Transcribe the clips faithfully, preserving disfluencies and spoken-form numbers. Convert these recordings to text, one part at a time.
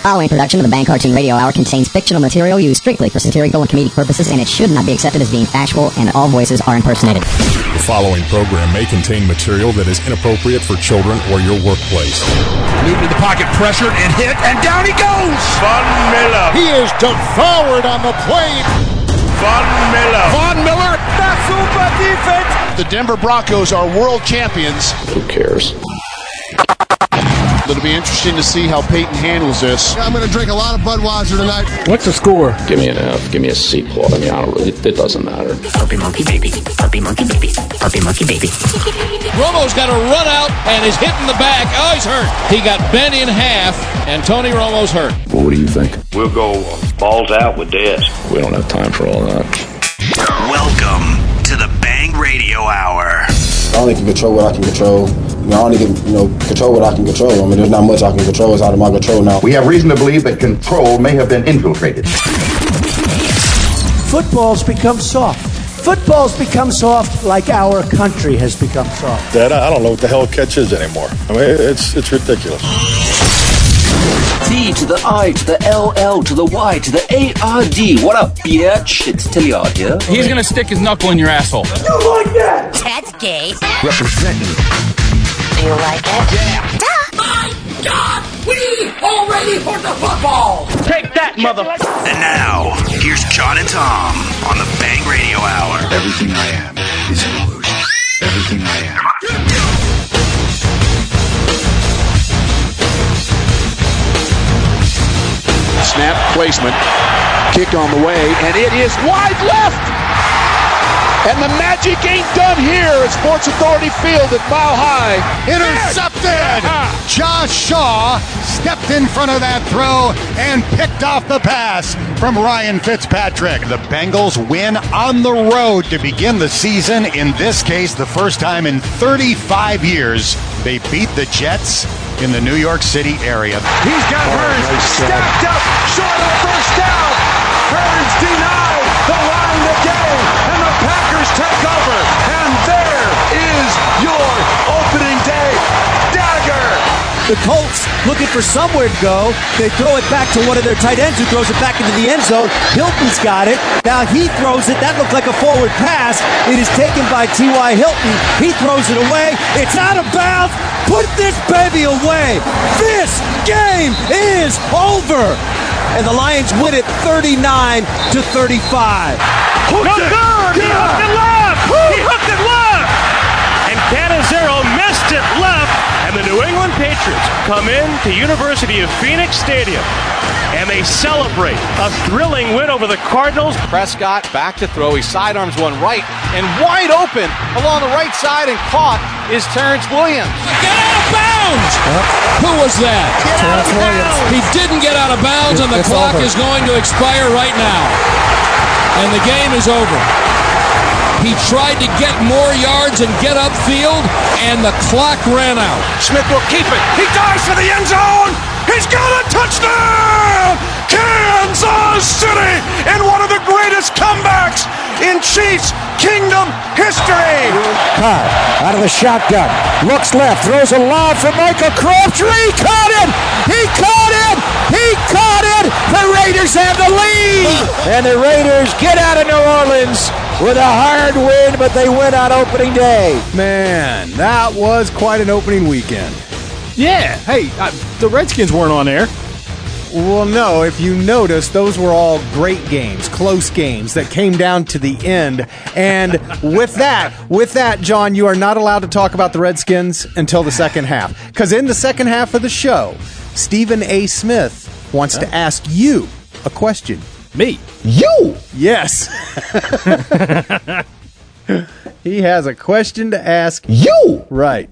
following production of the Bang Cartoon Radio Hour contains fictional material used strictly for satirical and comedic purposes, and it should not be accepted as being factual, and all voices are impersonated. The following program may contain material that is inappropriate for children or your workplace. Newton in the pocket, pressured and hit, and down he goes! Von Miller. He is devoured on the plane. Von Miller. Von Miller. That's super defense. The Denver Broncos are world champions. Who cares? It'll be interesting to see how Peyton handles this. I'm going to drink a lot of Budweiser tonight. What's the score? Give me an F. Give me a C plot. I mean, I don't really, it doesn't matter. Puppy monkey baby. Puppy monkey baby. Puppy monkey baby. Romo's got to run out and is hit in the back. Oh, he's hurt. He got bent in half, and Tony Romo's hurt. Well, what do you think? We'll go balls out with this. We don't have time for all that. Welcome to the Bang Radio Hour. I only can control what I can control. I, mean, I only can, you know, control what I can control. I mean, there's not much I can control. It's out of my control now. We have reason to believe that control may have been infiltrated. Football's become soft. Football's become soft like our country has become soft. Dad, I don't know what the hell catch is anymore. I mean, it's it's ridiculous. T to the I to the L L to the Y to the A R D. What up, bitch? It's Tilliard here. He's gonna stick his knuckle in your asshole. You like that? That's gay. Representing. Do you like it? Yeah. Duh. My God! We are ready for the football! Take that, motherfucker! And now, here's John and Tom on the Bang Radio Hour. Everything I am is an illusion. Everything I am. Snap placement, kick on the way, and it is wide left! And the magic ain't done here at Sports Authority Field at Mile High. Intercepted! Josh Shaw stepped in front of that throw and picked off the pass from Ryan Fitzpatrick. The Bengals win on the road to begin the season. In this case, the first time in thirty-five years, they beat the Jets in the New York City area. He's got oh, Hurns nice stacked up short of first down. Hurns denied the line to game, and the Packers take over. And there is your opening day dagger. The Colts looking for somewhere to go. They throw it back to one of their tight ends who throws it back into the end zone. Hilton's got it. Now he throws it. That looked like a forward pass. It is taken by T Y. Hilton. He throws it away. It's out of bounds. Put this baby away. This game is over. And the Lions win it thirty-nine to thirty-five. No good. He hooked it left. He hooked it left. And Canizero missed it left. And the New England Patriots come in to University of Phoenix Stadium, and they celebrate a thrilling win over the Cardinals. Prescott back to throw. He sidearms one right, and wide open along the right side and caught is Terrence Williams. Get out of bounds! Yep. Who was that? Terrence Williams. He didn't get out of bounds, and the it's clock over. is going to expire right now. And the game is over. He tried to get more yards and get upfield, and the clock ran out. Smith will keep it. He dives for the end zone. He's got a touchdown! Kansas City in one of the greatest comebacks in Chiefs Kingdom history. Carr out of the shotgun. Looks left. Throws a lob for Michael Crabtree. He caught it! He caught it! He caught it! The Raiders have the lead! And the Raiders get out of New Orleans with a hard win, but they win on opening day. Man, that was quite an opening weekend. Yeah. Hey, uh, the Redskins weren't on air. Well, no, if you notice, those were all great games, close games that came down to the end. And with that, with that, John, you are not allowed to talk about the Redskins until the second half. Because in the second half of the show, Stephen A. Smith wants oh. to ask you a question. Me? You! Yes. He has a question to ask you. Right.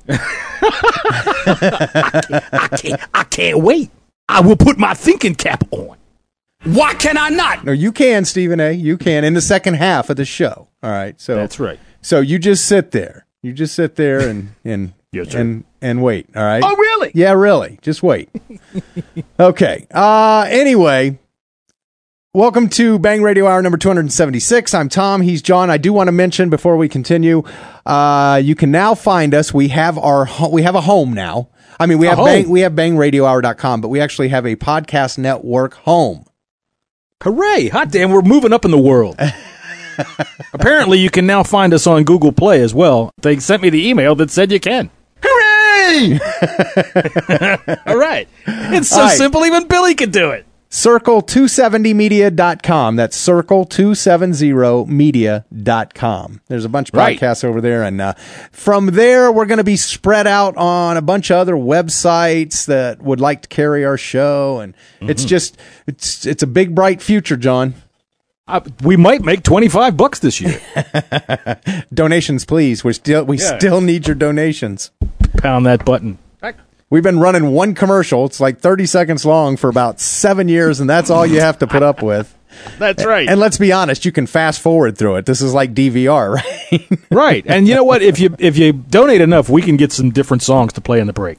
I, can't, I, can't, I can't wait. I will put my thinking cap on. Why can I not? No, you can, Stephen A. You can in the second half of the show. All right. So that's right. So you just sit there. You just sit there and and yes, and and wait. All right. Oh, really? Yeah, really. Just wait. Okay. Uh. Anyway. Welcome to Bang Radio Hour number two hundred seventy-six. I'm Tom. He's John. I do want to mention before we continue, uh, you can now find us. We have our ho- we have a home now. I mean, we have Oh. bang, we have bang radio hour dot com, but we actually have a podcast network home. Hooray! Hot damn, we're moving up in the world. Apparently, you can now find us on Google Play as well. They sent me the email that said you can. Hooray! All right. It's so All right. simple, even Billy could do it. circle two seventy media dot com. That's circle two seventy media dot com. There's a bunch of Right. podcasts over there. And uh, from there, we're going to be spread out on a bunch of other websites that would like to carry our show. And it's just, it's it's a big, bright future, John. Uh, we might make twenty-five bucks this year. Donations, please. We still we Yeah. still need your donations. Pound that button. We've been running one commercial. It's like thirty seconds long for about seven years, and that's all you have to put up with. That's right. And let's be honest, you can fast forward through it. This is like D V R, right? Right. And you know what? If you if you donate enough, we can get some different songs to play in the break.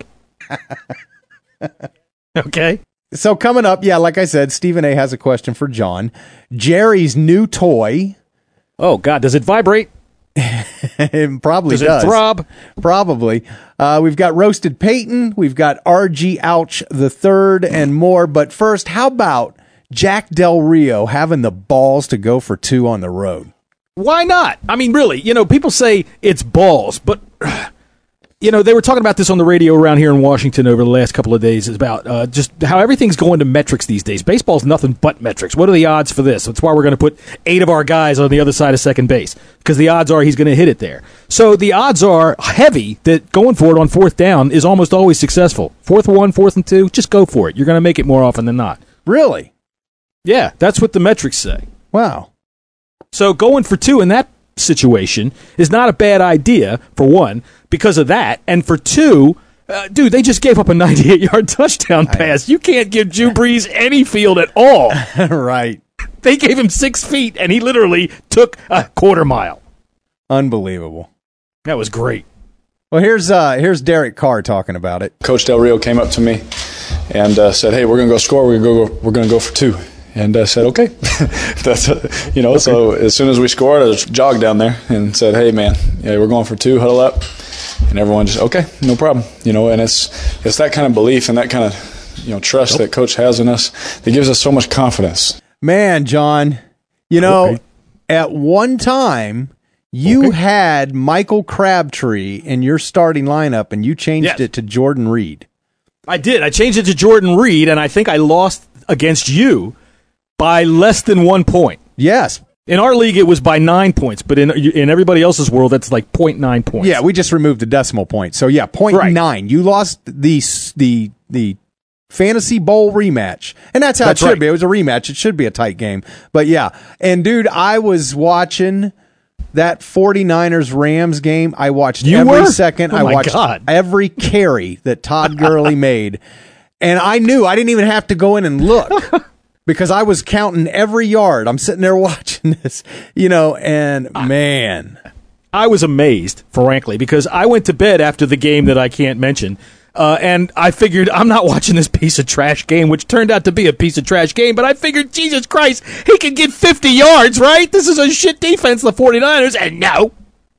Okay? So coming up, yeah, like I said, Stephen A. has a question for John. Jerry's new toy. Oh, God. Does it vibrate? It probably Does does. it throb? Probably. Uh, we've got Roasted Peyton. We've got R G Ouch the third and more. But first, how about Jack Del Rio having the balls to go for two on the road? Why not? I mean, really, you know, people say it's balls, but, you know, they were talking about this on the radio around here in Washington over the last couple of days about uh, just how everything's going to metrics these days. Baseball's nothing but metrics. What are the odds for this? That's why we're going to put eight of our guys on the other side of second base, because the odds are he's going to hit it there. So the odds are heavy that going for it on fourth down is almost always successful. Fourth and one, fourth and two, just go for it. You're going to make it more often than not. Really? Yeah, that's what the metrics say. Wow. So going for two in that situation is not a bad idea, for one, because of that. And for two, uh, dude, they just gave up a ninety-eight yard touchdown pass. You can't give Drew Brees any field at all. Right. They gave him six feet, and he literally took a quarter mile. Unbelievable. That was great. Well, here's uh, here's Derek Carr talking about it. Coach Del Rio came up to me and uh, said, "Hey, we're going to go score. We're going to go. We're going to go for two." And I said, "Okay." That's uh, you know. Okay. So as soon as we scored, I just jogged down there and said, "Hey, man, yeah, we're going for two. Huddle up." And everyone just, "Okay, no problem." You know, and it's it's that kind of belief and that kind of you know trust nope. that Coach has in us that gives us so much confidence. Man, John, you know, okay. at one time you okay. had Michael Crabtree in your starting lineup, and you changed yes. it to Jordan Reed. I did. I changed it to Jordan Reed, and I think I lost against you by less than one point. Yes. In our league, it was by nine points, but in in everybody else's world, that's like point nine points. Yeah, we just removed the decimal point. So yeah, point right. nine. You lost the the the Fantasy Bowl rematch, and that's how that's it should right. be. It was a rematch. It should be a tight game. But yeah, and dude, I was watching that 49ers Rams game. I watched you every were? second. Oh I my watched God. every carry that Todd Gurley made, and I knew I didn't even have to go in and look. Because I was counting every yard. I'm sitting there watching this, you know, and man. I was amazed, frankly, because I went to bed after the game that I can't mention, uh, and I figured I'm not watching this piece of trash game, which turned out to be a piece of trash game, but I figured, Jesus Christ, he could get fifty yards, right? This is a shit defense, the 49ers, and no.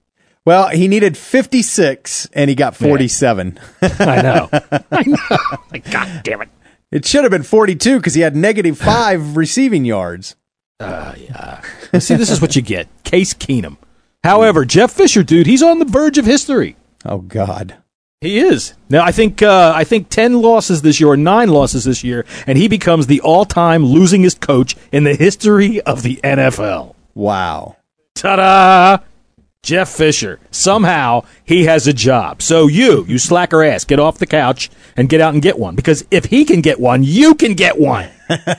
Well, he needed fifty-six, and he got forty-seven. Yeah. I know. I know. Like, God damn it. It should have been forty-two because he had negative five receiving yards. Uh, yeah. See, this is what you get. Case Keenum. However, Jeff Fisher, dude, he's on the verge of history. Oh, God. He is. Now, I think uh, I think ten losses this year, or nine losses this year, and he becomes the all-time losingest coach in the history of the N F L. Wow. Ta-da! Jeff Fisher. Somehow, he has a job. So you, you slacker ass, get off the couch and get out and get one. Because if he can get one, you can get one.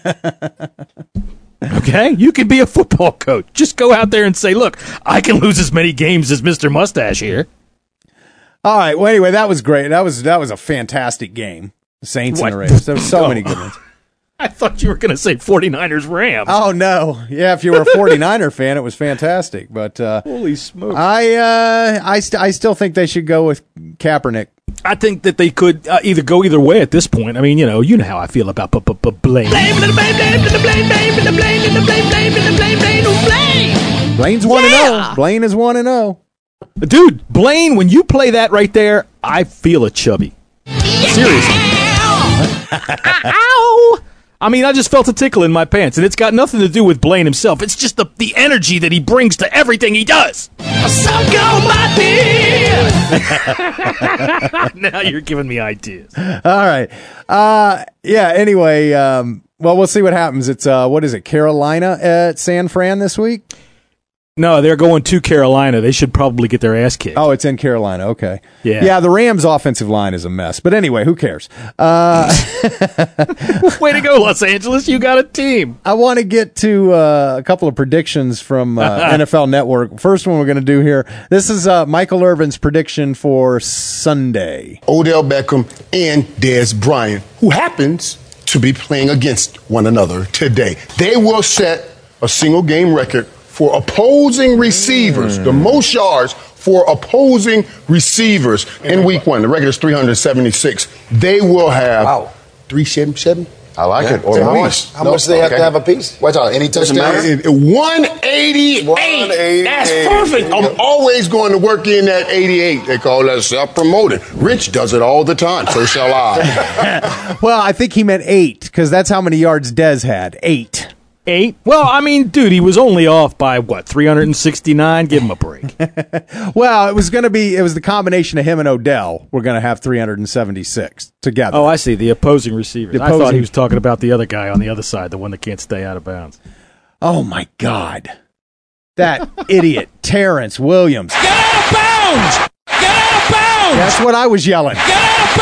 Okay? You can be a football coach. Just go out there and say, look, I can lose as many games as Mister Mustache here. All right. Well, anyway, that was great. That was that was a fantastic game. The Saints what? and the Raiders. There were so oh. many good ones. I thought you were going to say 49ers Rams. Oh, no. Yeah, if you were a 49er fan, it was fantastic. But uh, holy smokes. I, uh, I, st- I still think they should go with Kaepernick. I think that they could uh, either go either way at this point. I mean, you know, you know how I feel about b- b- b- blame. Blame, blame, blame, blame, blame, blame, blame, blame, blame, blame, blame, blame, blame. Blaine's one and oh. Blaine is one and oh. Dude, Blaine, when you play that right there, I feel a chubby. Seriously. Ow! I mean, I just felt a tickle in my pants, and it's got nothing to do with Blaine himself. It's just the, the energy that he brings to everything he does. Some go my dear. Now you're giving me ideas. All right. Uh, yeah, anyway, um, well, we'll see what happens. It's, uh, what is it, Carolina at San Fran this week? No, they're going to Carolina. They should probably get their ass kicked. Oh, it's in Carolina. Okay. Yeah. Yeah, the Rams' offensive line is a mess. But anyway, who cares? Uh, Way to go, Los Angeles. You got a team. I want to get to uh, a couple of predictions from uh, N F L Network. First one we're going to do here. This is uh, Michael Irvin's prediction for Sunday. Odell Beckham and Dez Bryant, who happens to be playing against one another today. They will set a single game record for opposing receivers, mm. the most yards for opposing receivers in week one. The record is three hundred seventy-six. They will have wow. three seventy-seven. I like yeah. it. Or how much, how no, much do they okay. have to have a piece? Watch out. Any touchdowns? one eighty-eight. That's perfect. I'm always going to work in that eighty-eight. They call that self-promoted. Rich does it all the time. So shall I. Well, I think he meant eight because that's how many yards Dez had. Eight. Eight? Well, I mean, dude, he was only off by, what, three hundred sixty-nine? Give him a break. Well, it was going to be, it was the combination of him and Odell. We're going to have three hundred seventy-six together. Oh, I see. The opposing receivers. The opposing... I thought he was talking about the other guy on the other side, the one that can't stay out of bounds. Oh, my God. That idiot, Terrence Williams. Get out of bounds! Get out of bounds! That's what I was yelling. Get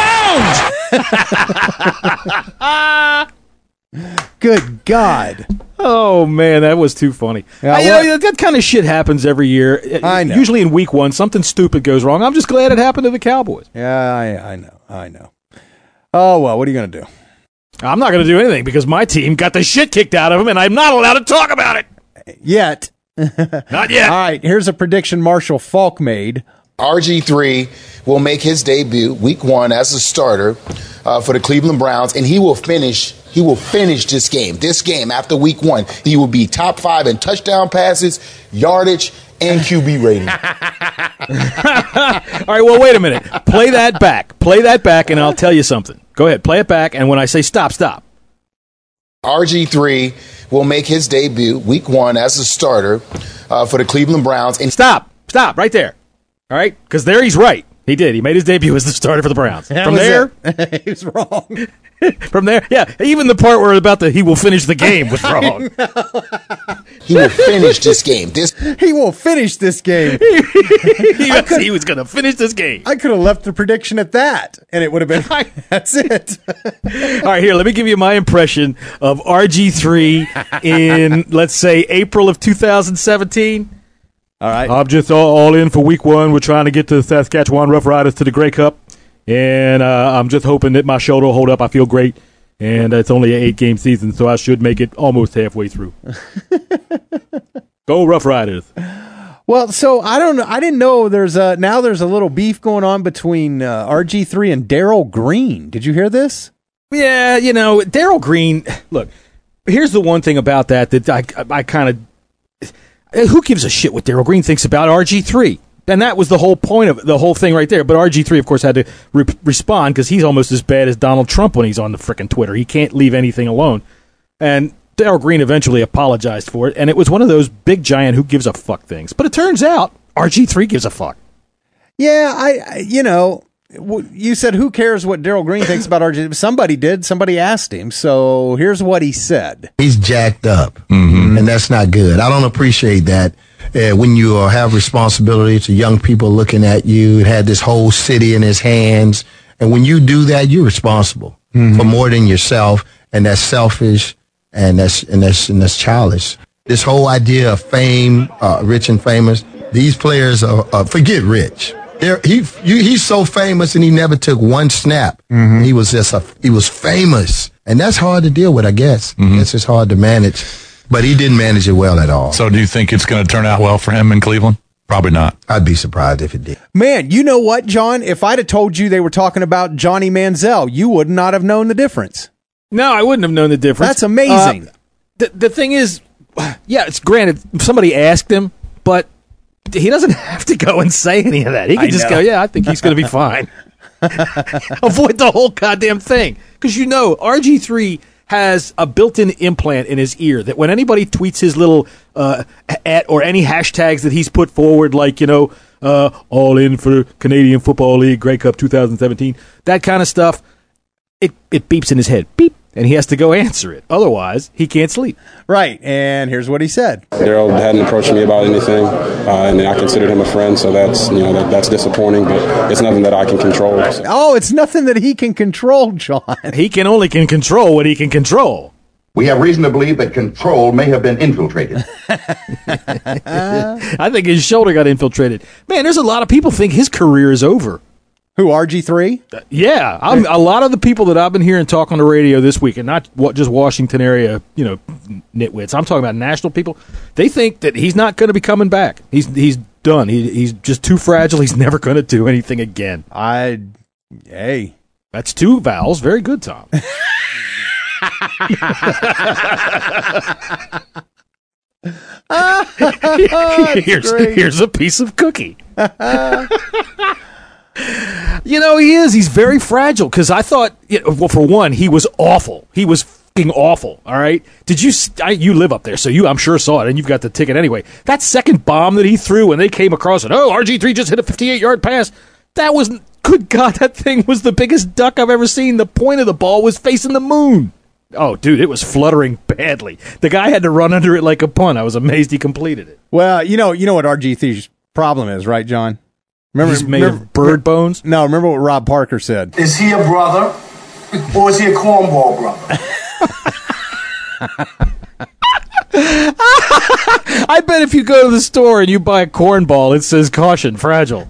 out of bounds! Good God. Oh, man, that was too funny. Yeah, I, you know, that kind of shit happens every year. I know. Usually in week one, something stupid goes wrong. I'm just glad it happened to the Cowboys. Yeah, I, I know. I know. Oh, well, what are you going to do? I'm not going to do anything because my team got the shit kicked out of them, and I'm not allowed to talk about it. Yet. Not yet. All right, here's a prediction Marshall Falk made. R G three will make his debut week one as a starter uh, for the Cleveland Browns, and he will finish He will finish this game. This game, after week one, he will be top five in touchdown passes, yardage, and Q B rating. All right, well, wait a minute. Play that back. Play that back, and I'll tell you something. Go ahead. Play it back, and when I say stop, stop. R G three will make his debut week one as a starter uh, for the Cleveland Browns. And stop. Stop right there. All right? Because there he's right. He did. He made his debut as the starter for the Browns. That From was there, he was wrong. From there, yeah, even the part where about the he will finish the game was wrong. He will finish this game. This he will finish this game. he, was, he was going to finish this game. I could have left the prediction at that, and it would have been. That's it. All right, here, let me give you my impression of R G three in, let's say, April of two thousand seventeen. All right, I'm just all, all in for week one. We're trying to get the Saskatchewan Rough Riders to the Grey Cup. And uh, I'm just hoping that my shoulder will hold up. I feel great. And it's only an eight-game season, so I should make it almost halfway through. Go Rough Riders. Well, so I don't know. I didn't know there's a, now there's a little beef going on between uh, R G three and Darryl Green. Did you hear this? Yeah, you know, Darryl Green, look, here's the one thing about that that I, I kind of, who gives a shit what Darryl Green thinks about R G three? And that was the whole point of the whole thing right there. But R G three, of course, had to re- respond because he's almost as bad as Donald Trump when he's on the frickin' Twitter. He can't leave anything alone. And Darryl Green eventually apologized for it. And it was one of those big, giant who gives a fuck things. But it turns out R G three gives a fuck. Yeah, I, I you know, you said who cares what Darryl Green thinks about R G three? Somebody did. Somebody asked him. So here's what he said. He's jacked up, mm-hmm. and that's not good. I don't appreciate that. Uh, when you uh, have responsibility to young people looking at you, had this whole city in his hands. And when you do that, you're responsible mm-hmm. for more than yourself. And that's selfish and that's, and that's, and that's childish. This whole idea of fame, uh, rich and famous, these players are, uh, forget rich. They're, he, you, he's so famous and he never took one snap. Mm-hmm. He was just a, he was famous. And that's hard to deal with, I guess. Mm-hmm. It's just hard to manage. But he didn't manage it well at all. So do you think it's going to turn out well for him in Cleveland? Probably not. I'd be surprised if it did. Man, you know what, John? If I'd have told you they were talking about Johnny Manziel, you would not have known the difference. No, I wouldn't have known the difference. That's amazing. Uh, the, the thing is, yeah, it's granted, somebody asked him, but he doesn't have to go and say any of that. He can I just know. go, yeah, I think he's going to be fine. Avoid the whole goddamn thing. Because you know, R G three has a built-in implant in his ear that when anybody tweets his little uh, at or any hashtags that he's put forward, like, you know, uh, all in for Canadian Football League, Grey Cup twenty seventeen, that kind of stuff, it, it beeps in his head. Beep. And he has to go answer it. Otherwise, he can't sleep. Right. And here's what he said. Daryl hadn't approached me about anything, uh, and I considered him a friend, so that's, you know, that, that's disappointing, but it's nothing that I can control. So. Oh, it's nothing that he can control, John. He can only can control what he can control. We have reason to believe that control may have been infiltrated. I think his shoulder got infiltrated. Man, there's a lot of people think his career is over. Who, R G three? Uh, yeah, I'm, a lot of the people that I've been hearing talk on the radio this week, and not what, just Washington area, you know, nitwits. I'm talking about national people. They think that he's not going to be coming back. He's he's done. He, he's just too fragile. He's never going to do anything again. I, hey, that's two vowels. Very good, Tom. here's, here's a piece of cookie. You know, he is. He's very fragile because I thought, you know, well, for one, he was awful. He was fucking awful, all right? Did you, I, you live up there, so you, I'm sure, saw it, and you've got the ticket anyway. That second bomb that he threw when they came across it, oh, R G three just hit a fifty-eight-yard pass. That was, good God, that thing was the biggest duck I've ever seen. The point of the ball was facing the moon. Oh, dude, it was fluttering badly. The guy had to run under it like a punt. I was amazed he completed it. Well, you know, you know what R G three's problem is, right, John? Remember, He's made remember, of bird bones? No, remember what Rob Parker said. Is he a brother or is he a cornball brother? I bet if you go to the store and you buy a cornball, it says caution, fragile.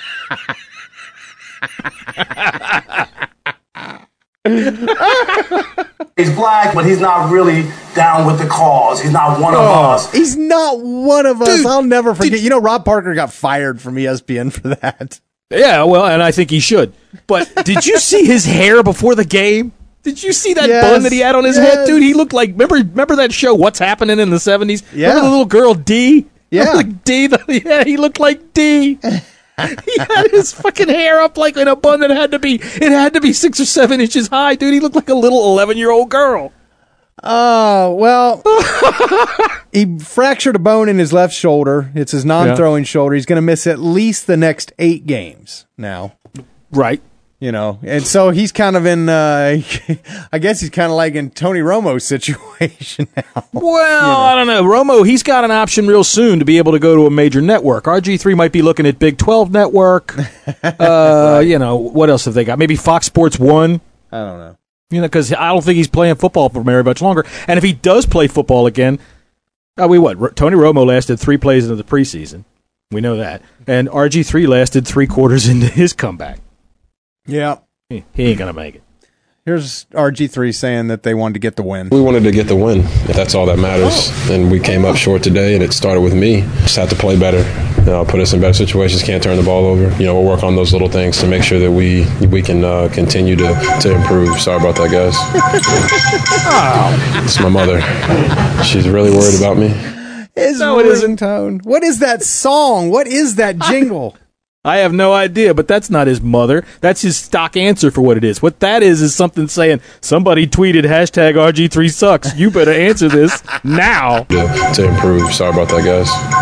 He's black, but he's not really down with the cause. He's not one of oh, us. He's not one of us. Dude, I'll never forget. Did, you know, Rob Parker got fired from E S P N for that. Yeah, well, and I think he should. But did you see his hair before the game? Did you see that yes, bun that he had on his yes. head? Dude, he looked like, remember remember that show, What's Happening in the seventies? Yeah. Remember the little girl, D? Yeah. Like D, the, yeah, he looked like D. He had his fucking hair up like in a bun that had to be, it had to be six or seven inches high, dude. He looked like a little eleven-year-old girl. Oh, uh, well, he fractured a bone in his left shoulder. It's his non-throwing yeah. shoulder. He's going to miss at least the next eight games now. Right. You know, and so he's kind of in, uh, I guess he's kind of like in Tony Romo's situation now. Well, you know. I don't know. Romo, he's got an option real soon to be able to go to a major network. R G three might be looking at Big twelve Network. uh, right. You know, what else have they got? Maybe Fox Sports one? I don't know. You know, because I don't think he's playing football for very much longer. And if he does play football again, uh, we what? Tony Romo lasted three plays into the preseason. We know that. And R G three lasted three quarters into his comeback. Yeah. He, he ain't going to make it. Here's R G three saying that they wanted to get the win. We wanted to get the win. That's all that matters. Oh. And we came up short today, and it started with me. Just have to play better. You know, put us in better situations. Can't turn the ball over. You know, we'll work on those little things to make sure that we we can uh, continue to, to improve. Sorry about that, guys. Oh. It's my mother. She's really worried about me. His no, ringtone. What is that song? What is that jingle? I have no idea, but that's not his mother. That's his stock answer for what it is. What that is is something saying, somebody tweeted hashtag R G three sucks. You better answer this now. To, to improve. Sorry about that,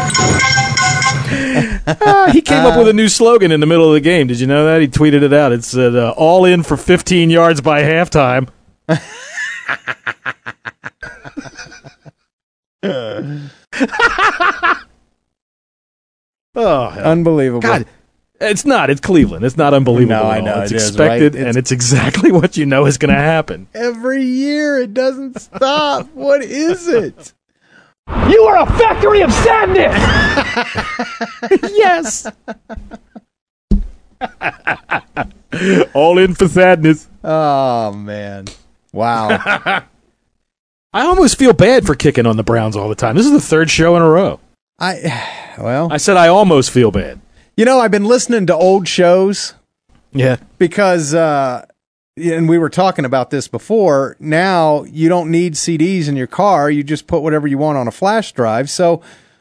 guys. uh, he came up with a new slogan in the middle of the game. Did you know that? He tweeted it out. It said, uh, all in for fifteen yards by halftime. Oh, hell. Unbelievable. God. It's not. It's Cleveland. It's not unbelievable. No, I know. It's it expected, is, right? and it's exactly what you know is going to happen. Every year, it doesn't stop. What is it? You are a factory of sadness! Yes! All in for sadness. Oh, man. Wow. I almost feel bad for kicking on the Browns all the time. This is the third show in a row. I, well. I said I almost feel bad. You know, I've been listening to old shows. Yeah. Because, uh, and we were talking about this before, now you don't need C Ds in your car. You just put whatever you want on a flash drive. So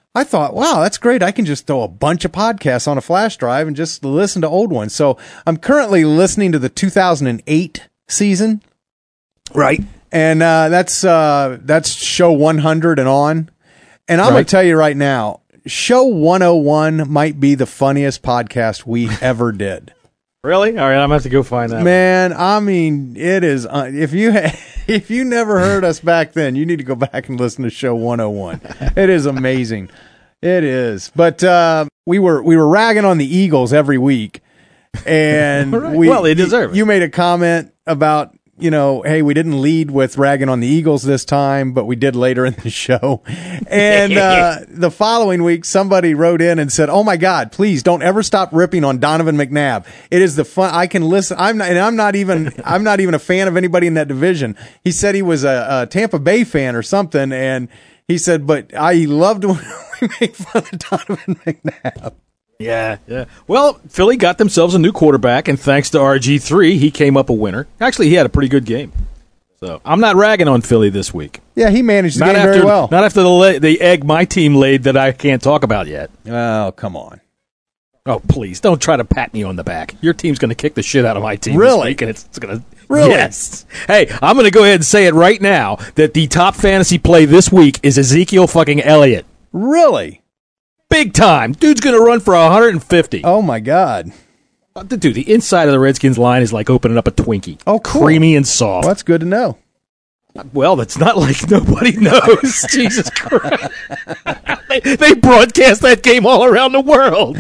I thought, wow, that's great. I can just throw a bunch of podcasts on a flash drive and just listen to old ones. So I'm currently listening to the two thousand eight season. Right. And uh, that's uh, that's show one hundred and on. And I'm Right. going to tell you right now, show one oh one might be the funniest podcast we ever did. Really? All right, I'm going to have to go find that. Man, I mean, it is. Uh, if you ha- if you never heard us back then, you need to go back and listen to show one oh one. It is amazing. It is. But uh, we were we were ragging on the Eagles every week, and Right. we Well, they deserve it. You made a comment about, you know, hey, we didn't lead with ragging on the Eagles this time, but we did later in the show. And uh, the following week, somebody wrote in and said, "Oh my God, please don't ever stop ripping on Donovan McNabb. It is the fun. I can listen. I'm not, and I'm not even. I'm not even a fan of anybody in that division." He said he was a, a Tampa Bay fan or something, and he said, "But I loved when we made fun of Donovan McNabb." Yeah, yeah. Well, Philly got themselves a new quarterback, and thanks to R G three, he came up a winner. Actually, he had a pretty good game. So I'm not ragging on Philly this week. Yeah, he managed the Not game after, very well. Not after the la- the egg my team laid that I can't talk about yet. Oh, come on. Oh, please don't try to pat me on the back. Your team's going to kick the shit out of my team Really? this week, and it's, it's going to. Really? Yes. Hey, I'm going to go ahead and say it right now that the top fantasy play this week is Ezekiel fucking Elliott. Really? Big time. Dude's going to run for one hundred fifty. Oh my God. Dude, the inside of the Redskins line is like opening up a Twinkie. Oh, cool. Creamy and soft. Well, that's good to know. Well, that's not like nobody knows. Jesus Christ. they, they broadcast that game all around the world.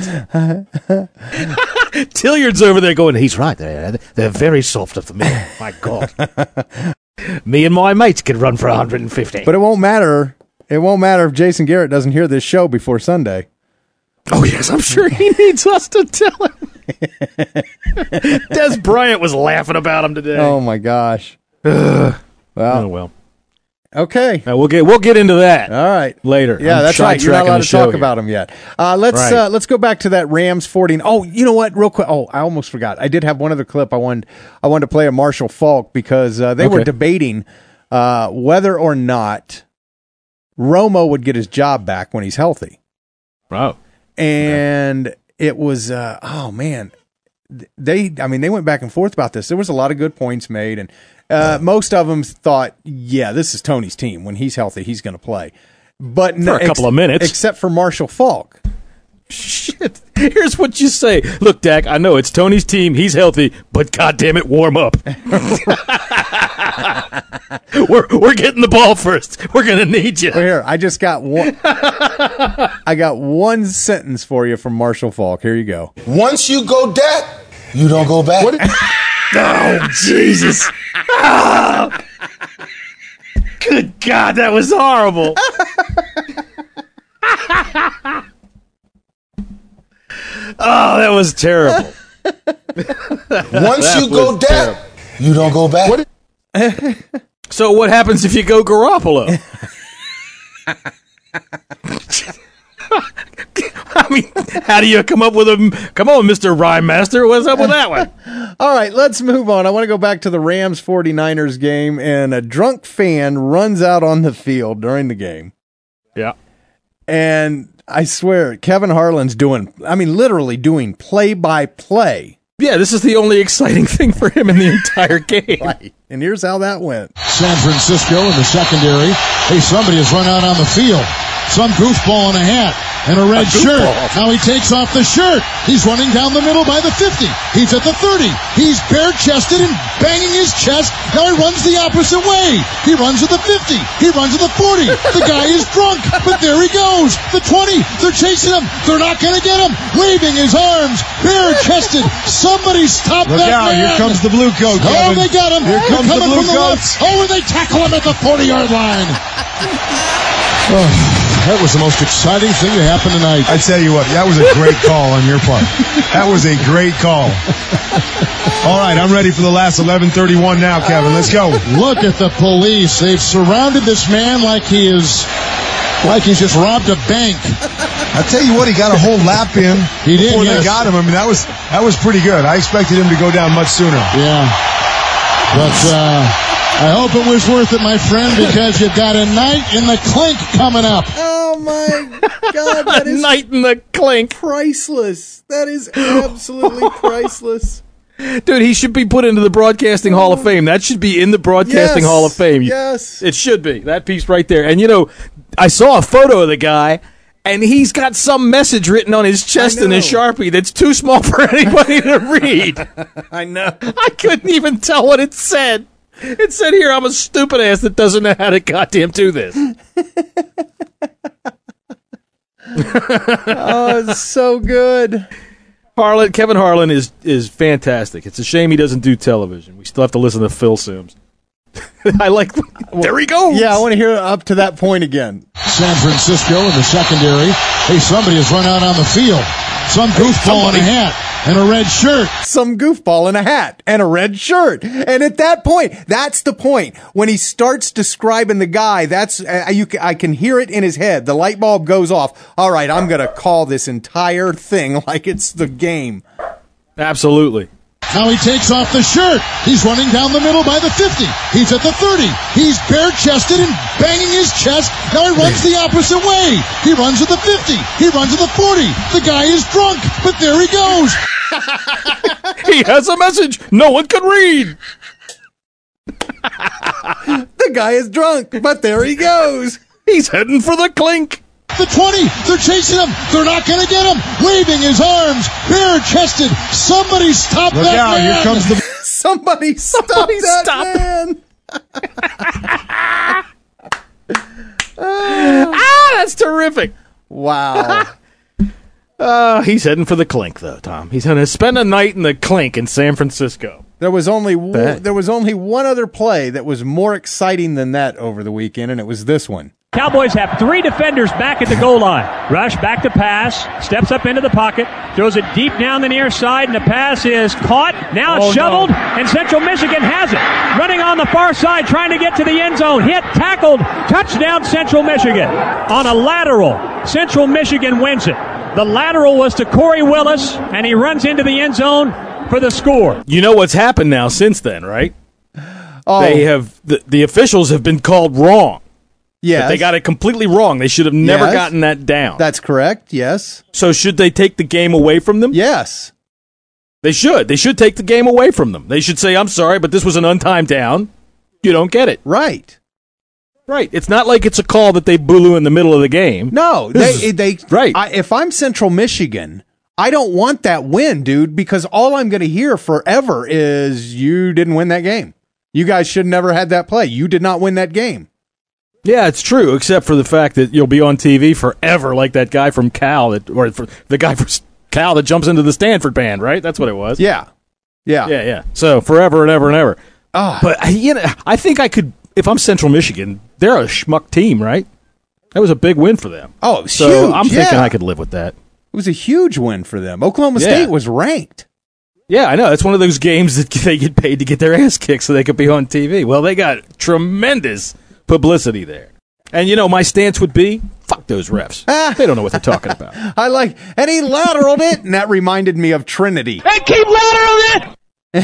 Tilliard's over there going, he's right. They're, they're very soft at the middle. My God. Me and my mates could run for one hundred fifty. But it won't matter. It won't matter if Jason Garrett doesn't hear this show before Sunday. Oh, yes, I'm sure he needs us to tell him. Des Bryant was laughing about him today. Oh, my gosh. well, oh, well. Okay. Uh, we'll get we'll get into that. All right. Later. Yeah, I'm that's right. You're not sidetracking allowed the to show talk here. about them yet. Uh, let's Right. uh, let's go back to that Rams forty. Oh, you know what? Real quick. Oh, I almost forgot. I did have one other clip. I wanted I wanted to play a Marshall Faulk because uh, they were Okay. debating uh, whether or not Romo would get his job back when he's healthy. Wow. And it was uh, oh man, they I mean they went back and forth about this. There was a lot of good points made, and uh, most of them thought, yeah, this is Tony's team. When he's healthy, he's going to play. But For a couple of minutes. except for Marshall Faulk. Shit. Here's what you say. Look, Dak, I know it's Tony's team. He's healthy, but goddamn it, warm up. we're we're getting the ball first. We're gonna need you. Well, here, I just got one. I got one sentence for you from Marshall Faulk. Here you go. Once you go dead, you don't go back. Oh, Jesus. Oh. Good God, that was horrible. Oh, that was terrible. Once That you go was dead, you don't go back. So what happens if you go Garoppolo? I mean, how do you come up with a... Come on, Mister Rhyme Master. What's up with that one? All right, let's move on. I want to go back to the Rams forty-niners game, and a drunk fan runs out on the field during the game. Yeah. And I swear, Kevin Harlan's doing, I mean, literally doing play-by-play. Yeah, this is the only exciting thing for him in the entire game. Right. And here's how that went. San Francisco in the secondary. Hey, somebody has run out on the field. Some goofball in a hat and a red A shirt. goofball. Now he takes off the shirt. He's running down the middle by the fifty. He's at the thirty. He's bare-chested and banging his chest. Now he runs the opposite way. He runs to the fifty. He runs to the forty. The guy is drunk, but there he goes. The twenty. They're chasing him. They're not going to get him. Waving his arms, bare-chested. Somebody stop Look that out, man. here comes the blue coat, Oh, Kevin. they got him. Here They're comes the coming blue from the coats. left. Oh, and they tackle him at the forty-yard line. Oh. That was the most exciting thing to happen tonight. I tell you what, that was a great call on your part. That was a great call. All right, I'm ready for the last eleven thirty-one now, Kevin. Let's go. Look at the police. They've surrounded this man like he is, like he's just robbed a bank. I tell you what, he got a whole lap in He did, before yes. they got him. I mean, that was that was pretty good. I expected him to go down much sooner. Yeah. But, uh, I hope it was worth it, my friend, because you've got a night in the clink coming up. Oh, my God. That is night in the clink. Priceless. That is absolutely priceless. Dude, he should be put into the Broadcasting Hall of Fame. That should be in the Broadcasting Yes, Hall of Fame. yes. It should be. That piece right there. And, you know, I saw a photo of the guy, and he's got some message written on his chest in a Sharpie that's too small for anybody to read. I know. I couldn't even tell what it said. It said here, I'm a stupid ass that doesn't know how to goddamn do this. Oh, it's so good. Harlan, Kevin Harlan is is fantastic. It's a shame he doesn't do television. We still have to listen to Phil Simms. I like. There he goes. Yeah, I want to hear up to that point again. San Francisco in the secondary. Hey, somebody has run out on the field. Some goofball in a hat and a red shirt. Some goofball in a hat and a red shirt. And at that point, that's the point. When he starts describing the guy, that's uh, you. I can hear it in his head. The light bulb goes off. All right, I'm going to call this entire thing like it's the game. Absolutely. Now he takes off the shirt. He's running down the middle by the fifty. He's at the thirty. He's bare-chested and banging his chest. Now he runs the opposite way. He runs at the fifty. He runs at the forty. The guy is drunk, but there he goes. He has a message no one can read. The guy is drunk, but there he goes. He's heading for the clink. The twenty, they're chasing him. They're not going to get him. Waving his arms, bare-chested. Somebody stop Look that out, man. here comes the... Somebody stop Somebody that stop. man. Ah, that's terrific. Wow. Uh, he's heading for the clink, though, Tom. He's going to spend a night in the clink in San Francisco. There was only w- Bet. there was only one other play that was more exciting than that over the weekend, and it was this one. Cowboys have three defenders back at the goal line. Rush back to pass, steps up into the pocket, throws it deep down the near side, and the pass is caught. Now it's Oh, shoveled, no. and Central Michigan has it. Running on the far side, trying to get to the end zone. Hit, tackled, touchdown Central Michigan. On a lateral, Central Michigan wins it. The lateral was to Corey Willis, and he runs into the end zone for the score. You know what's happened now since then, right? Oh, They have the, the officials have been called wrong. yes. They got it completely wrong. They should have never Yes. gotten that down. That's correct. Yes. So should they take the game away from them? Yes. They should. They should take the game away from them. They should say, I'm sorry, but this was an untimed down. You don't get it. Right. Right. It's not like it's a call that they blew in the middle of the game. No, This they is- they right. I, if I'm Central Michigan, I don't want that win, dude, because all I'm going to hear forever is you didn't win that game. You guys should have never had that play. You did not win that game. Yeah, it's true, except for the fact that you'll be on T V forever like that guy from Cal, that, or for, the guy from Cal that jumps into the Stanford band, right? That's what it was. Yeah. Yeah. Yeah, yeah. So forever and ever and ever. Ah. But, you know, I think I could, if I'm Central Michigan, they're a schmuck team, right? That was a big win for them. Oh, it was so huge. I'm thinking yeah. I could live with that. It was a huge win for them. Oklahoma Yeah. State was ranked. Yeah, I know. It's one of those games that they get paid to get their ass kicked so they could be on T V. Well, they got tremendous publicity there. And, you know, my stance would be, fuck those refs. They don't know what they're talking about. I like, and he lateraled it, and that reminded me of Trinity. Hey, keep lateraling it!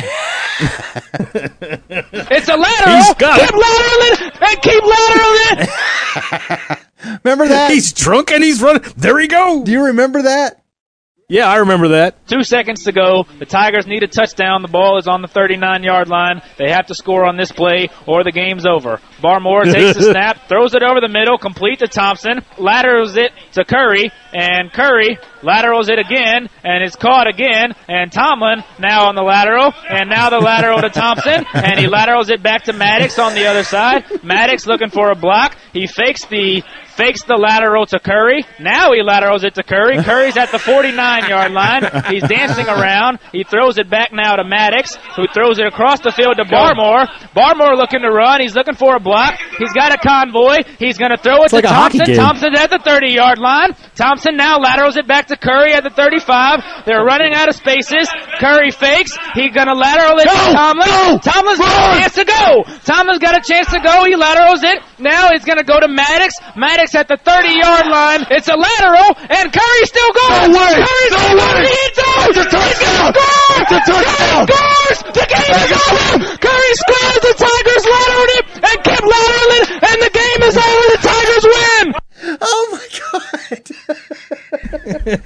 It's a lateral! He's got keep it. lateraling it! Hey, keep lateraling it! Remember that? He's drunk and he's running. There he goes. Do you remember that? Yeah, I remember that. Two seconds to go. The Tigers need a touchdown. The ball is on the thirty-nine-yard line. They have to score on this play or the game's over. Barmore takes the snap, throws it over the middle, complete to Thompson, laterals it to Curry, and Curry laterals it again, and it's caught again, and Tomlin now on the lateral, and now the lateral to Thompson, and he laterals it back to Maddox on the other side. Maddox looking for a block. He fakes the fakes the lateral to Curry. Now he laterals it to Curry. Curry's at the forty-nine-yard line. He's dancing around. He throws it back now to Maddox, who throws it across the field to Barmore. Barmore looking to run. He's looking for a block. He's got a convoy. He's going to throw it It's to like a hockey Thompson. game. Thompson's at the thirty-yard line. Thompson now laterals it back to Curry at the thirty-five. They're running out of spaces. Curry fakes. He's going to lateral it to Tomlin. Tomlin's got a chance to go. Tomlin's got a chance to go. He laterals it. Now he's going to go to Maddox. Maddox at the thirty-yard line. It's a lateral, and Curry's still going. No way. Curry's No still way. going to the end zone. It's a touchdown. He's gonna score. It's a touchdown. Curry scores. The game is over. Curry scores. The Tigers lateral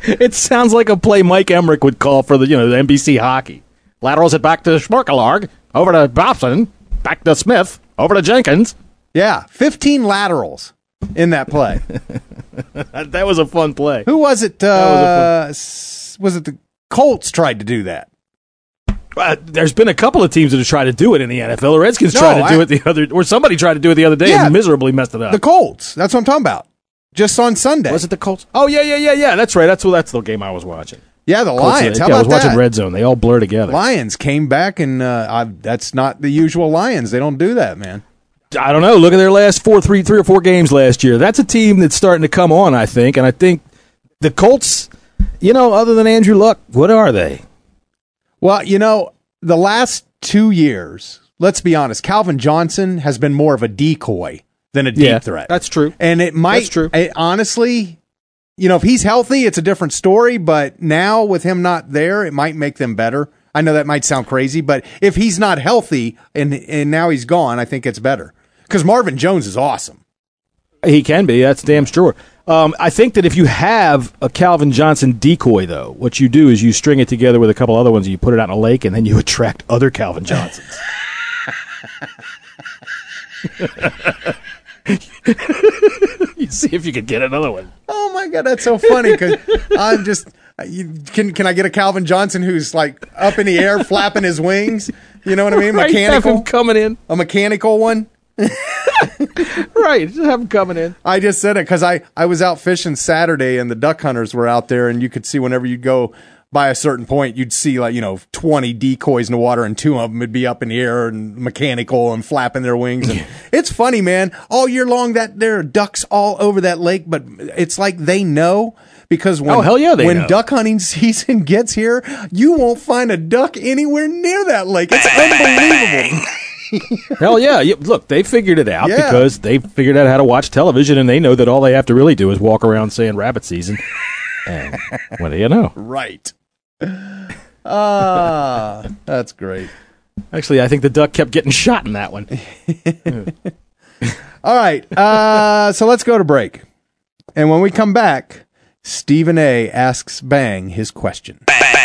It sounds like a play Mike Emmerich would call for the you know the N B C hockey. Laterals it back to Schmerkelarg, over to Bobson, back to Smith, over to Jenkins. Yeah, fifteen laterals in that play. That was a fun play. Who was it? Uh, was, was it the Colts tried to do that? Uh, there's been a couple of teams that have tried to do it in the N F L. The Redskins No, tried to do I- it the other, or somebody tried to do it the other day Yeah, and miserably messed it up. The Colts. That's what I'm talking about. Just on Sunday. Was it the Colts? Oh yeah, yeah, yeah, yeah. That's right. That's what. That's the game I was watching. Yeah, the Colts, Lions. uh, How yeah, I about was watching that? Red Zone. They all blur together. Lions came back, and uh, I, that's not the usual Lions. They don't do that, man. I don't know. Look at their last four, three, three or four games last year. That's a team that's starting to come on, I think. And I think the Colts, you know, other than Andrew Luck, what are they? Well, you know, the last two years, let's be honest, Calvin Johnson has been more of a decoy than a deep Yeah, threat. that's true. And it might, That's true. it- honestly, you know, if he's healthy, it's a different story. But now with him not there, it might make them better. I know that might sound crazy, but if he's not healthy and and now he's gone, I think it's better. Because Marvin Jones is awesome. He can be. That's damn sure. Um, I think that if you have a Calvin Johnson decoy, though, what you do is you string it together with a couple other ones, and you put it out in a lake, and then you attract other Calvin Johnsons. You see if you can get another one. Oh my god, that's so funny because I'm just you, can can I get a Calvin Johnson who's like up in the air flapping his wings? You know what I mean? Right, have Mechanical him coming in. A mechanical one. Right, just have him coming in. I just said it because I, I was out fishing Saturday and the duck hunters were out there, and you could see whenever you'd go by a certain point, you'd see like, you know, twenty decoys in the water, and two of them would be up in the air and mechanical and flapping their wings. And it's funny, man. All year long, that there are ducks all over that lake, but it's like they know. Because when, Oh, hell yeah, they when know. duck hunting season gets here, you won't find a duck anywhere near that lake. It's unbelievable. Hell yeah. You- Look, they figured it out Yeah. because they figured out how to watch television, and they know that all they have to really do is walk around saying rabbit season. And what do you know? Right. Ah, that's great. Actually, I think the duck kept getting shot in that one. All right. Uh, so let's go to break. And when we come back, Stephen A. asks Bang his question.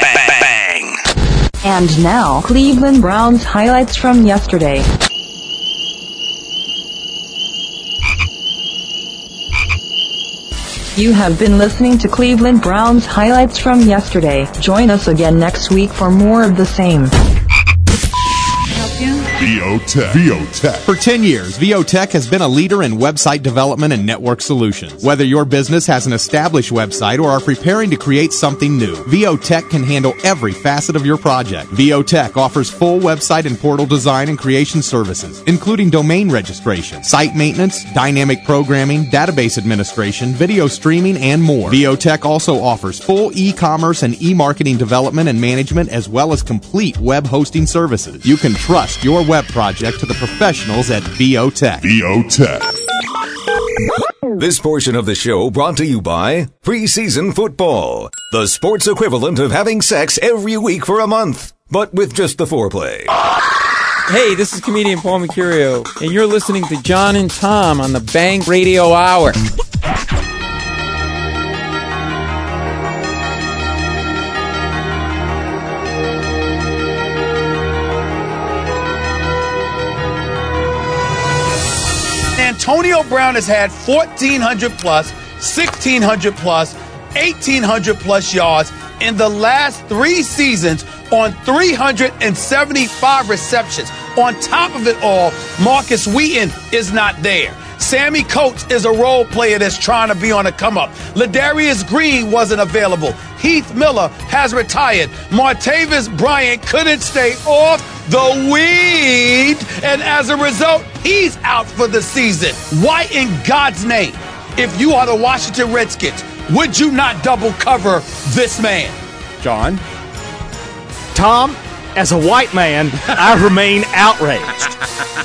And now, Cleveland Browns highlights from yesterday. You have been listening to Cleveland Browns highlights from yesterday. Join us again next week for more of the same. VOTech. VOTech. For ten years, VOTech has been a leader in website development and network solutions. Whether your business has an established website or are preparing to create something new, VOTech can handle every facet of your project. VOTech offers full website and portal design and creation services, including domain registration, site maintenance, dynamic programming, database administration, video streaming, and more. VOTech also offers full e-commerce and e-marketing development and management, as well as complete web hosting services. You can trust your web project to the professionals at VOTech. VOTech. This portion of the show brought to you by Preseason Football, the sports equivalent of having sex every week for a month, but with just the foreplay. Hey, this is comedian Paul Mercurio, and you're listening to John and Tom on the Bang Radio Hour. Antonio Brown has had fourteen hundred plus, sixteen hundred plus, eighteen hundred plus yards in the last three seasons on three hundred seventy-five receptions. On top of it all, Marcus Wheaton is not there. Sammy Coates is a role player that's trying to be on a come up. Ladarius Green wasn't available. Heath Miller has retired. Martavis Bryant couldn't stay off the weed, and as a result, he's out for the season. Why in God's name, if you are the Washington Redskins, would you not double cover this man? John? Tom, as a white man, I remain outraged.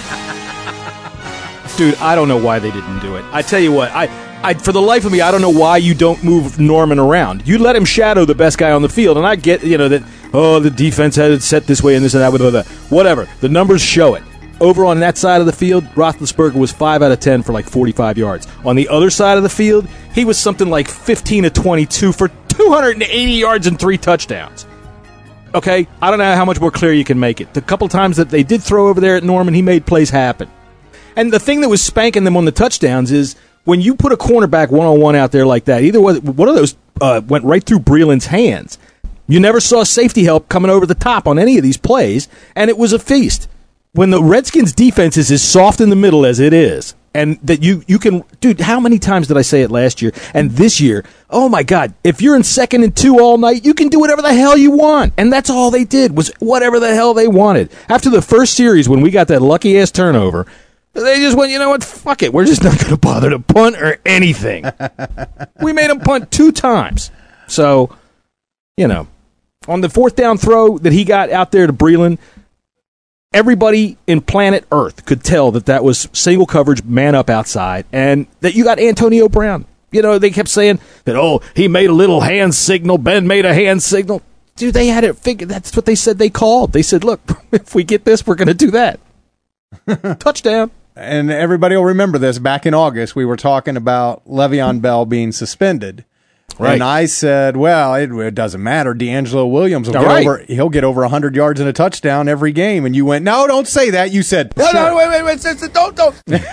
Dude, I don't know why they didn't do it. I tell you what, I, I for the life of me, I don't know why you don't move Norman around. You let him shadow the best guy on the field, and I get, you know, that, oh, the defense had it set this way and this and that, blah, blah, blah. Whatever. The numbers show it. Over on that side of the field, Roethlisberger was five out of ten for like forty-five yards. On the other side of the field, he was something like fifteen of twenty-two for two two hundred eighty yards and three touchdowns. Okay, I don't know how much more clear you can make it. The couple times that they did throw over there at Norman, he made plays happen. And the thing that was spanking them on the touchdowns is when you put a cornerback one-on-one out there like that, either one of those uh, went right through Breeland's hands. You never saw safety help coming over the top on any of these plays, and it was a feast. When the Redskins' defense is as soft in the middle as it is, and that you, you can, dude, how many times did I say it last year and this year? Oh, my God, if you're in second and two all night, you can do whatever the hell you want. And that's all they did was whatever the hell they wanted. After the first series, when we got that lucky-ass turnover, they just went, you know what, fuck it. We're just not going to bother to punt or anything. We made them punt two times. So, you know, on the fourth down throw that he got out there to Breeland, everybody in planet Earth could tell that that was single coverage, man up outside, and that you got Antonio Brown. You know, they kept saying that, oh, he made a little hand signal, Ben made a hand signal. Dude, they had it figured. That's what they said they called. They said, look, if we get this, we're going to do that. Touchdown. And everybody will remember this. Back in August, we were talking about Le'Veon Bell being suspended. Right. And I said, well, it, it doesn't matter. D'Angelo Williams will get right. over, he'll get over one hundred yards and a touchdown every game. And you went, no, don't say that. You said, no, no, wait, wait, wait, wait, don't, don't.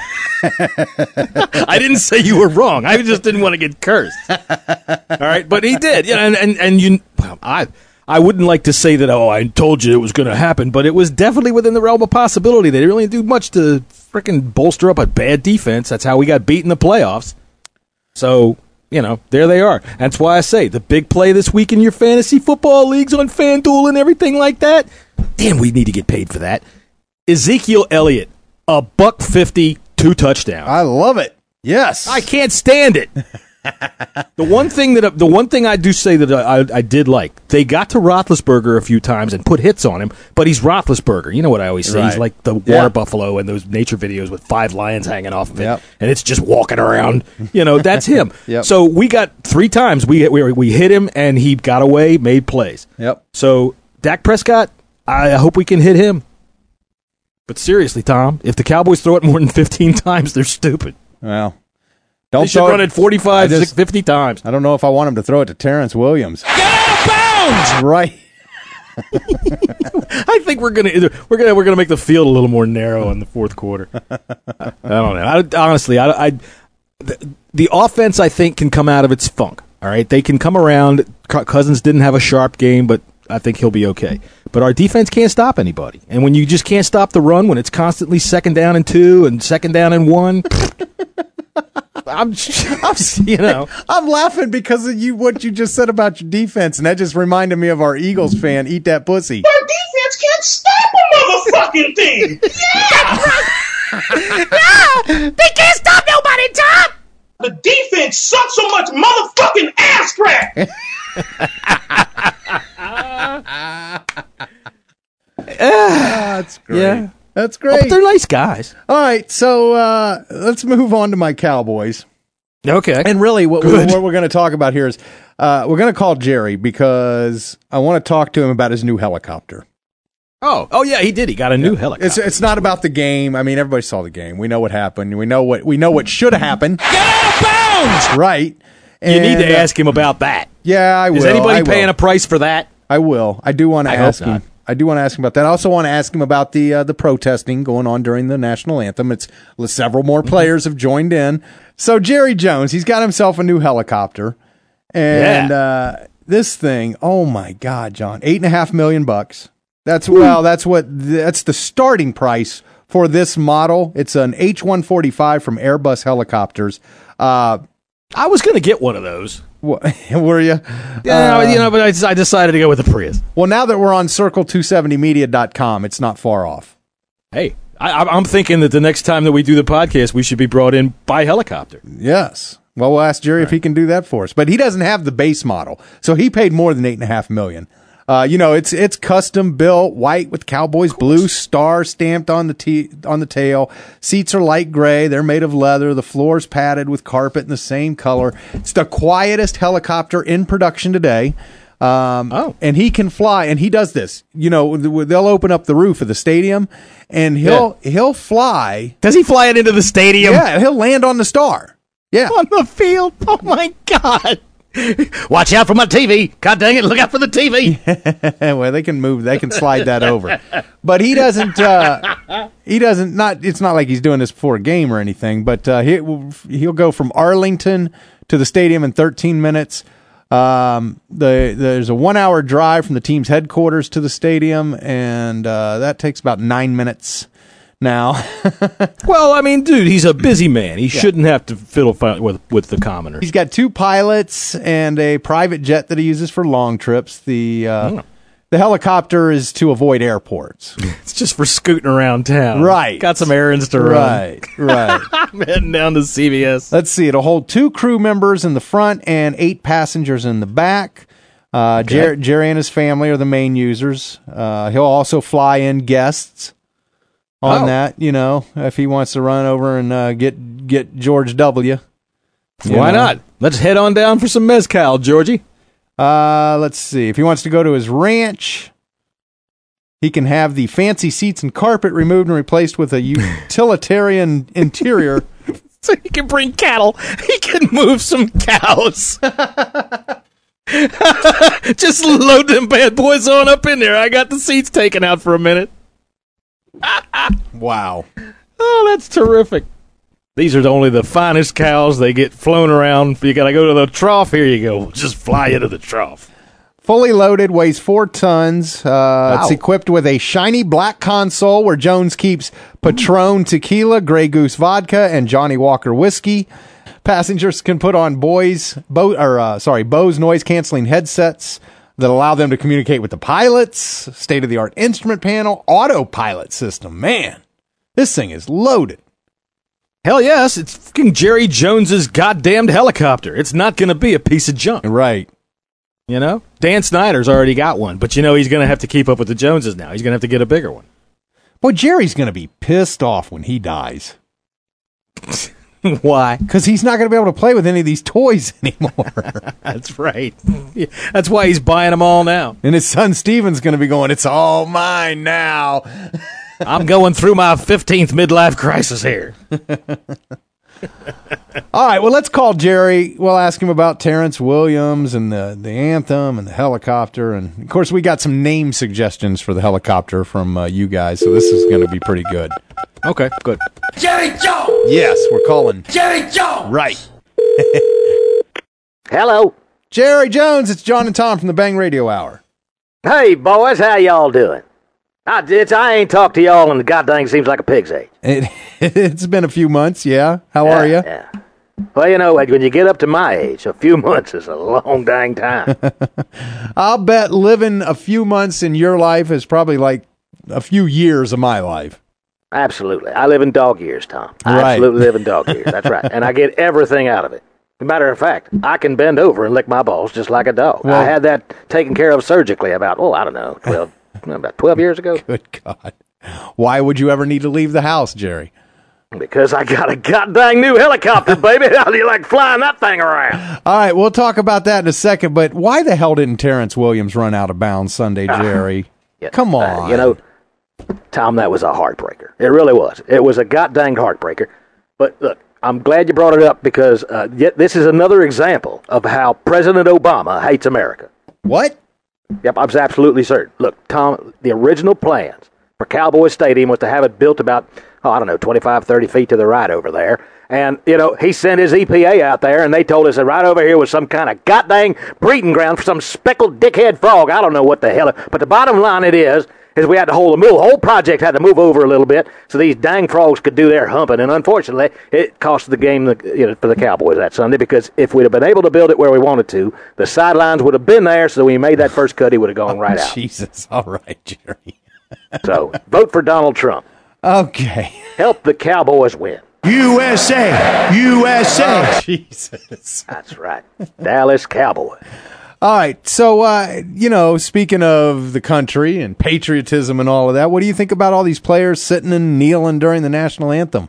I didn't say you were wrong. I just didn't want to get cursed. All right, but he did. Yeah, and, and, and you, well, I, I wouldn't like to say that, oh, I told you it was going to happen, but it was definitely within the realm of possibility. They didn't really do much to freaking bolster up a bad defense. That's how we got beat in the playoffs. So, you know, there they are. That's why I say the big play this week in your fantasy football leagues on FanDuel and everything like that. Damn, we need to get paid for that. Ezekiel Elliott, a buck fifty, two touchdowns. I love it. Yes, I can't stand it. The one thing that the one thing I do say that I, I did like, they got to Roethlisberger a few times and put hits on him, but he's Roethlisberger. You know what I always say? Right. He's like the water Yeah. buffalo in those nature videos with five lions hanging off of it, Yep. and it's just walking around. You know, that's him. Yep. So we got three times we, we we hit him, and he got away, made plays. Yep. So Dak Prescott, I hope we can hit him. But seriously, Tom, if the Cowboys throw it more than fifteen times, they're stupid. Well, don't They should throw run it forty-five, I just- fifty times. I don't know if I want him to throw it to Terrence Williams. Get out of bounds! Right. I think we're gonna either we're gonna we're gonna make the field a little more narrow in the fourth quarter. I, I don't know. I, honestly, I, I the, the offense I think can come out of its funk. All right, they can come around. Cousins didn't have a sharp game, but I think he'll be okay. But our defense can't stop anybody, and when you just can't stop the run, when it's constantly second down and two and second down and one. I'm, I'm, you know, I'm laughing because of you what you just said about your defense, and that just reminded me of our Eagles fan. Eat that pussy. Our defense can't stop a motherfucking thing. Yeah. Yeah. They can't stop nobody, Tom. The defense sucks so much motherfucking ass crack. That's great. Yeah. That's Oh, great. but they're nice guys. All right, so uh, let's move on to my Cowboys. Okay. And really, what, Good. what we're going to talk about here is uh, we're going to call Jerry because I want to talk to him about his new helicopter. Oh, oh yeah, he did. He got a new helicopter. It's it's not about the game. I mean, everybody saw the game. We know what happened. We know what we know what should have happened. Get out of bounds! Right. You need to And, uh, ask him about that. Yeah, I will. Is anybody I will. paying a price for that? I will. I do want to I hope ask him. not. I do want to ask him about that. I also want to ask him about the uh, the protesting going on during the national anthem. It's several more players have joined in. So Jerry Jones, he's got himself a new helicopter, and Yeah. uh, this thing, oh my God, John, eight and a half million bucks. That's well, that's what that's the starting price for this model. It's an H one forty-five from Airbus Helicopters. Uh, I was going to get one of those. Were you? Yeah, Uh, you know, but I, just- I decided to go with the Prius. Well, now that we're on circle two seventy media dot com, it's not far off. Hey, I, I'm- I'm thinking that the next time that we do the podcast, we should be brought in by helicopter. Yes. Well, we'll ask Jerry if he can do that for us. But he doesn't have the base model, so he paid more than eight and a half million. Uh, you know, it's it's custom built, white with Cowboys blue star stamped on the t- on the tail. Seats are light gray. They're made of leather. The floor's padded with carpet in the same color. It's the quietest helicopter in production today. Um, oh. And he can fly, and he does this. You know, they'll open up the roof of the stadium, and he'll he'll fly. Does he fly it into the stadium? Yeah, he'll land on the star. Yeah. On the field? Oh, my God. Watch out for my T V. God dang it, look out for the T V. Well, they can move. They can slide that over. But he doesn't, uh, he doesn't, not, it's not like he's doing this before a game or anything, but uh, he, he'll go from Arlington to the stadium in thirteen minutes. Um, the, there's a one-hour drive from the team's headquarters to the stadium, and uh, that takes about nine minutes now. Well, I mean, dude, he's a busy man. He yeah. shouldn't have to fiddle with with the commoners. He's got two pilots and a private jet that he uses for long trips. The uh, mm. the helicopter is to avoid airports. It's just for scooting around town. Right. Got some errands to right. run. Right. Right. I'm heading down to C B S. Let's see. It'll hold two crew members in the front and eight passengers in the back. Uh, okay. Jer- Jerry and his family are the main users. Uh, he'll also fly in guests on oh. that, you know, if he wants to run over and uh, get get George W. Why know? not? Let's head on down for some mezcal, Georgie. Uh, let's see. If he wants to go to his ranch, he can have the fancy seats and carpet removed and replaced with a utilitarian interior. So he can bring cattle. He can move some cows. Just load them bad boys on up in there. I got the seats taken out for a minute. Wow. Oh, that's terrific. These are only the finest cows. They get flown around. You got to go to the trough. Here you go. We'll just fly into the trough. Fully loaded, weighs four tons. Uh, wow. It's equipped with a shiny black console where Jones keeps Patron tequila, Grey Goose vodka, and Johnny Walker whiskey. Passengers can put on Boys, Bo, or uh, sorry, Bose noise-canceling headsets that allow them to communicate with the pilots, state-of-the-art instrument panel, autopilot system. Man, this thing is loaded. Hell yes, it's fucking Jerry Jones's goddamned helicopter. It's not going to be a piece of junk. Right. You know? Dan Snyder's already got one, but you know he's going to have to keep up with the Joneses now. He's going to have to get a bigger one. Boy, Jerry's going to be pissed off when he dies. Why? Because he's not going to be able to play with any of these toys anymore. That's right. Yeah, that's why he's buying them all now. And his son Steven's going to be going, it's all mine now. I'm going through my fifteenth midlife crisis here. All right, well, let's call Jerry. We'll ask him about Terrence Williams and the, the anthem and the helicopter. And, of course, we got some name suggestions for the helicopter from uh, you guys, so this is going to be pretty good. Okay, good. Jerry Jones! Yes, we're calling. Jerry Jones! Right. Hello. Jerry Jones, it's John and Tom from the Bang Radio Hour. Hey, boys, how y'all doing? I, it's, I ain't talked to y'all in the goddamn seems like a pig's age. It, it's been a few months, yeah. How yeah, are you? Yeah. Well, you know, when you get up to my age, a few months is a long dang time. I'll bet living a few months in your life is probably like a few years of my life. Absolutely. I live in dog years, Tom. I right. absolutely live in dog years. That's right. And I get everything out of it. As a matter of fact, I can bend over and lick my balls just like a dog. Well, I had that taken care of surgically about, oh, I don't know, twelve, about twelve years ago. Good God. Why would you ever need to leave the house, Jerry? Because I got a goddamn new helicopter, baby. How do you like flying that thing around? All right, we'll talk about that in a second, but why the hell didn't Terrence Williams run out of bounds Sunday, Jerry? Uh, yeah, Come on. Uh, you know, Tom, that was a heartbreaker. It really was. It was a goddamn heartbreaker. But look, I'm glad you brought it up because uh, yet this is another example of how President Obama hates America. What? Yep, I was absolutely certain. Look, Tom, the original plans for Cowboy Stadium was to have it built about, oh, I don't know, twenty-five, thirty feet to the right over there. And, you know, he sent his E P A out there, and they told us that right over here was some kind of goddamn breeding ground for some speckled dickhead frog. I don't know what the hell. But the bottom line it is, is we had to hold a move. The whole project had to move over a little bit so these dang frogs could do their humping. And unfortunately, it cost the game you know, for the Cowboys that Sunday because if we'd have been able to build it where we wanted to, the sidelines would have been there. So when he made that first cut, he would have gone right oh, out. Jesus. All right, Jerry. So vote for Donald Trump. Okay. Help the Cowboys win. U S A! U S A! Oh, Jesus. That's right. Dallas Cowboys. All right, so, uh, you know, speaking of the country and patriotism and all of that, what do you think about all these players sitting and kneeling during the national anthem?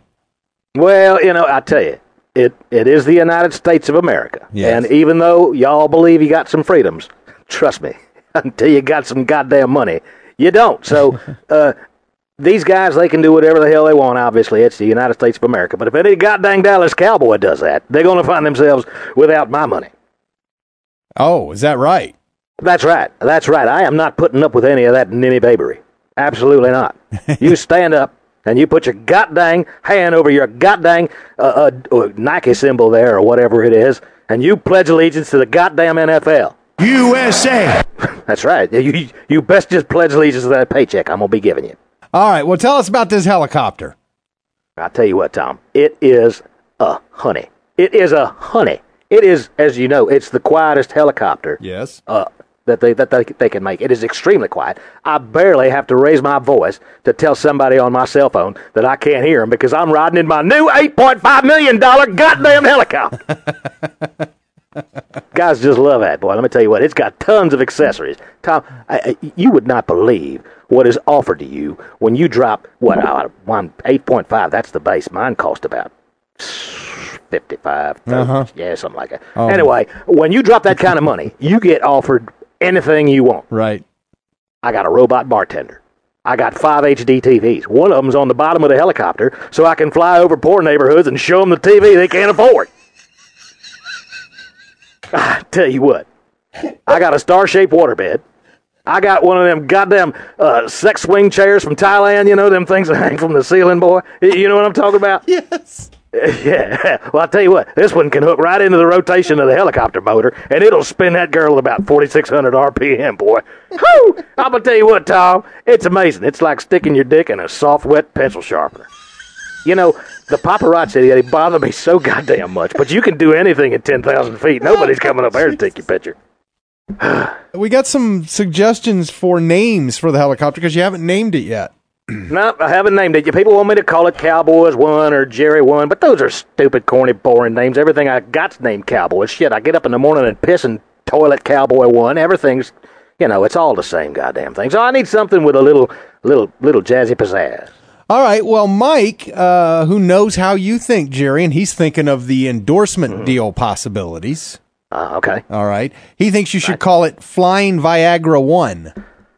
Well, you know, I tell you, it, it is the United States of America. Yes. And even though y'all believe you got some freedoms, trust me, until you got some goddamn money, you don't. So, uh, these guys, they can do whatever the hell they want, obviously. It's the United States of America. But if any goddamn Dallas Cowboy does that, they're going to find themselves without my money. Oh, is that right? That's right. That's right. I am not putting up with any of that ninny babery. Absolutely not. You stand up and you put your goddamn hand over your goddamn uh, uh, Nike symbol there or whatever it is, and you pledge allegiance to the goddamn N F L. U S A. That's right. You, you best just pledge allegiance to that paycheck I'm going to be giving you. All right. Well, tell us about this helicopter. I'll tell you what, Tom. It is a honey. It is a honey. It is, as you know, it's the quietest helicopter. Yes. Uh, that they that they, they can make. It is extremely quiet. I barely have to raise my voice to tell somebody on my cell phone that I can't hear them because I'm riding in my new eight point five million dollars goddamn helicopter. Guys just love that, boy. Let me tell you what. It's got tons of accessories. Tom, I, I, you would not believe what is offered to you when you drop, what, uh, one eight point five, that's the base. Mine cost about fifty-five, thirty, uh-huh. yeah, something like that. Oh. Anyway, when you drop that kind of money, you get offered anything you want. Right. I got a robot bartender. I got five H D T Vs. One of them's on the bottom of the helicopter so I can fly over poor neighborhoods and show them the T V they can't afford. I tell you what, I got a star-shaped waterbed. I got one of them goddamn uh, sex swing chairs from Thailand, you know, them things that hang from the ceiling, boy. You know what I'm talking about? Yes. Yeah. Well, I'll tell you what, this one can hook right into the rotation of the helicopter motor, and it'll spin that girl at about forty-six hundred R P M, boy. Whew! I'm going to tell you what, Tom, it's amazing. It's like sticking your dick in a soft, wet pencil sharpener. You know, the paparazzi, they bother me so goddamn much, but you can do anything at ten thousand feet. Nobody's coming up there to take your picture. We got some suggestions for names for the helicopter because you haven't named it yet. No, I haven't named it. People want me to call it Cowboys One or Jerry One, but those are stupid, corny, boring names. Everything I got's named Cowboys. Shit, I get up in the morning and piss and toilet Cowboy One. Everything's, you know, it's all the same goddamn thing. So I need something with a little, little, little jazzy pizzazz. All right. Well, Mike, uh, who knows how you think, Jerry, and he's thinking of the endorsement mm-hmm. deal possibilities. Uh, okay. All right. He thinks you should right. call it Flying Viagra One.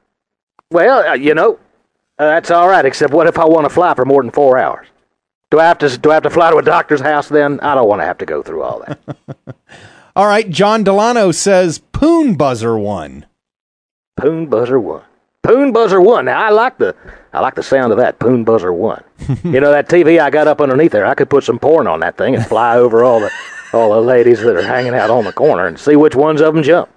Well, uh, you know, uh, that's all right. Except, what if I want to fly for more than four hours? Do I have to? Do I have to fly to a doctor's house? Then I don't want to have to go through all that. All right. John Delano says Poon Buzzer One. Poon Buzzer One. Poon Buzzer One. Now I like the I like the sound of that. Poon Buzzer One. You know, that T V I got up underneath there, I could put some porn on that thing and fly over all the all the ladies that are hanging out on the corner and see which ones of them jump.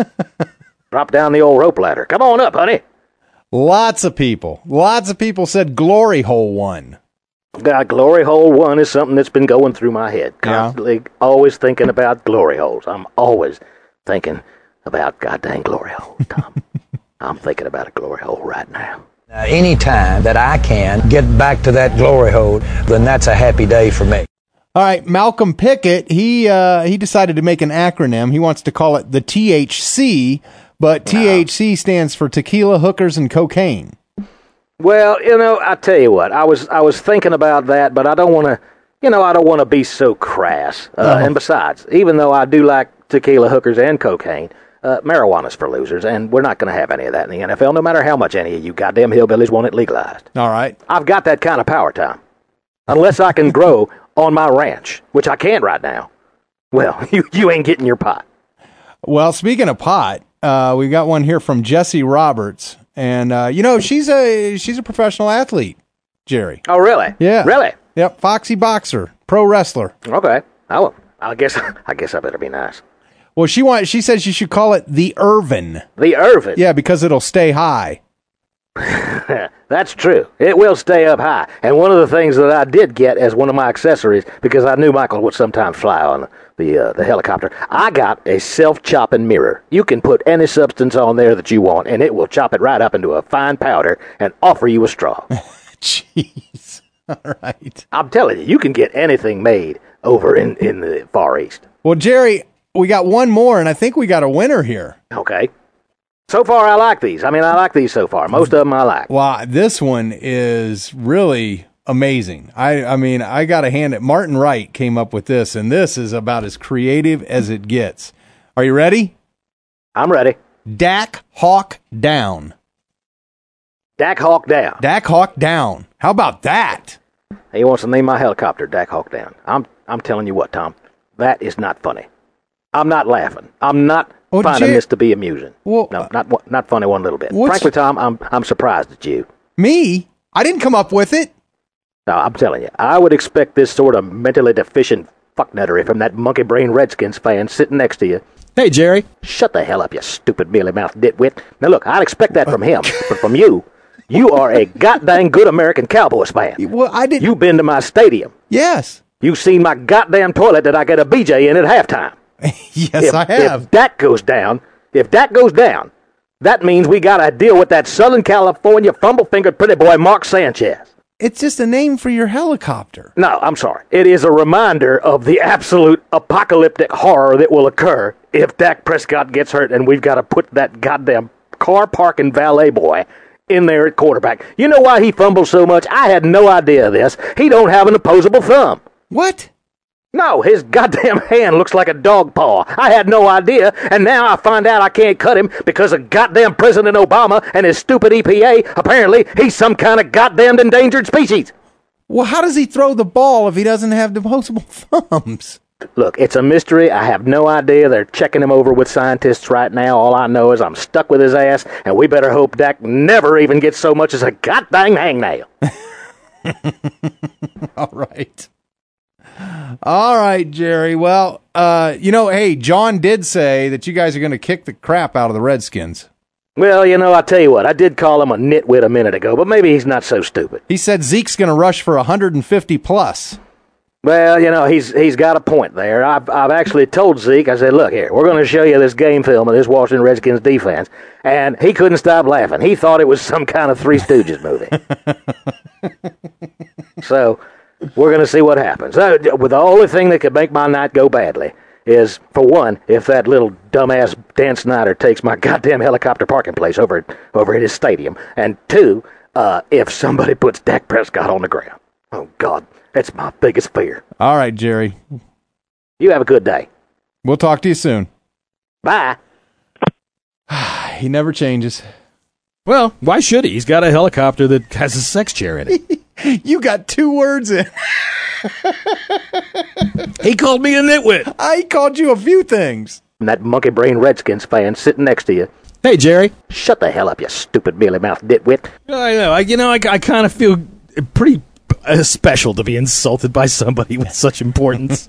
Drop down the old rope ladder. Come on up, honey. Lots of people. Lots of people said Glory Hole One. God, Glory Hole One is something that's been going through my head. Constantly, yeah. Always thinking about glory holes. I'm always thinking about goddamn glory holes, Tom. I'm thinking about a glory hole right now. Uh, any time that I can get back to that glory hole, then that's a happy day for me. All right, Malcolm Pickett, he uh, he decided to make an acronym. He wants to call it the T H C, but T H C stands for tequila, hookers, and cocaine. Well, you know, I tell you what, I was I was thinking about that, but I don't want to, you know, I don't want to be so crass. Uh, oh. And besides, even though I do like tequila, hookers, and cocaine, Uh, marijuana's for losers, and we're not going to have any of that in the N F L, no matter how much any of you goddamn hillbillies want it legalized. All right. I've got that kind of power, Tom. Unless I can grow on my ranch, which I can't right now, well, you, you ain't getting your pot. Well, speaking of pot, uh, we got one here from Jessie Roberts, and, uh, you know, she's a she's a professional athlete, Jerry. Oh, really? Yeah. Really? Yep, Foxy Boxer, pro wrestler. Okay. Oh, I guess I guess I better be nice. Well, she want, she says you should call it the Irvin. The Irvin? Yeah, because it'll stay high. That's true. It will stay up high. And one of the things that I did get as one of my accessories, because I knew Michael would sometimes fly on the uh, the helicopter, I got a self-chopping mirror. You can put any substance on there that you want, and it will chop it right up into a fine powder and offer you a straw. Jeez. All right. I'm telling you, you can get anything made over in, in the Far East. Well, Jerry, we got one more, and I think we got a winner here. Okay. So far, I like these. I mean, I like these so far. Most of them I like. Wow, this one is really amazing. I, I mean, I got to hand it. Martin Wright came up with this, and this is about as creative as it gets. Are you ready? I'm ready. Dak Hawk Down. Dak Hawk Down. Dak Hawk Down. How about that? He wants to name my helicopter Dak Hawk Down. I'm I'm telling you what, Tom. That is not funny. I'm not laughing. I'm not Well, finding Jer- this to be amusing. Well, no, not one- not funny one little bit. what's- Frankly, Tom, I'm I'm surprised at you. Me? I didn't come up with it. No, I'm telling you, I would expect this sort of mentally deficient fucknuttery from that monkey brain Redskins fan sitting next to you. Hey, Jerry. Shut the hell up, you stupid mealy-mouthed nitwit. Now look, I'd expect that from him, but from you, you are a goddamn good American Cowboys fan. Well, I didn't. You've been to my stadium. Yes. You've seen my goddamn toilet that I get a B J in at halftime. Yes, if, I have. If that goes down, if that goes down, that means we got to deal with that Southern California fumble-fingered pretty boy Mark Sanchez. It's just a name for your helicopter. No, I'm sorry. It is a reminder of the absolute apocalyptic horror that will occur if Dak Prescott gets hurt and we've got to put that goddamn car parking valet boy in there at quarterback. You know why he fumbles so much? I had no idea of this. He don't have an opposable thumb. What? No, his goddamn hand looks like a dog paw. I had no idea, and now I find out I can't cut him because of goddamn President Obama and his stupid E P A. Apparently, he's some kind of goddamn endangered species. Well, how does he throw the ball if he doesn't have opposable thumbs? Look, it's a mystery. I have no idea. They're checking him over with scientists right now. All I know is I'm stuck with his ass, and we better hope Dak never even gets so much as a goddamn hangnail. All right. All right, Jerry. Well, uh, you know, hey, John did say that you guys are going to kick the crap out of the Redskins. Well, you know, I'll tell you what. I did call him a nitwit a minute ago, but maybe he's not so stupid. He said Zeke's going to rush for one hundred fifty plus. Well, you know, he's he's got a point there. I've, I've actually told Zeke, I said, look here, we're going to show you this game film of this Washington Redskins defense. And he couldn't stop laughing. He thought it was some kind of Three Stooges movie. So we're going to see what happens. Uh, with the only thing that could make my night go badly is, for one, if that little dumbass Dan Snyder takes my goddamn helicopter parking place over, over at his stadium. And two, uh, if somebody puts Dak Prescott on the ground. Oh, God, that's my biggest fear. All right, Jerry. You have a good day. We'll talk to you soon. Bye. He never changes. Well, why should he? He's got a helicopter that has a sex chair in it. You got two words in. He called me a nitwit. I called you a few things. And that monkey brain Redskins fan sitting next to you. Hey, Jerry. Shut the hell up, you stupid mealy-mouthed nitwit. I know. I, you know, I, I kind of feel pretty uh, special to be insulted by somebody with such importance.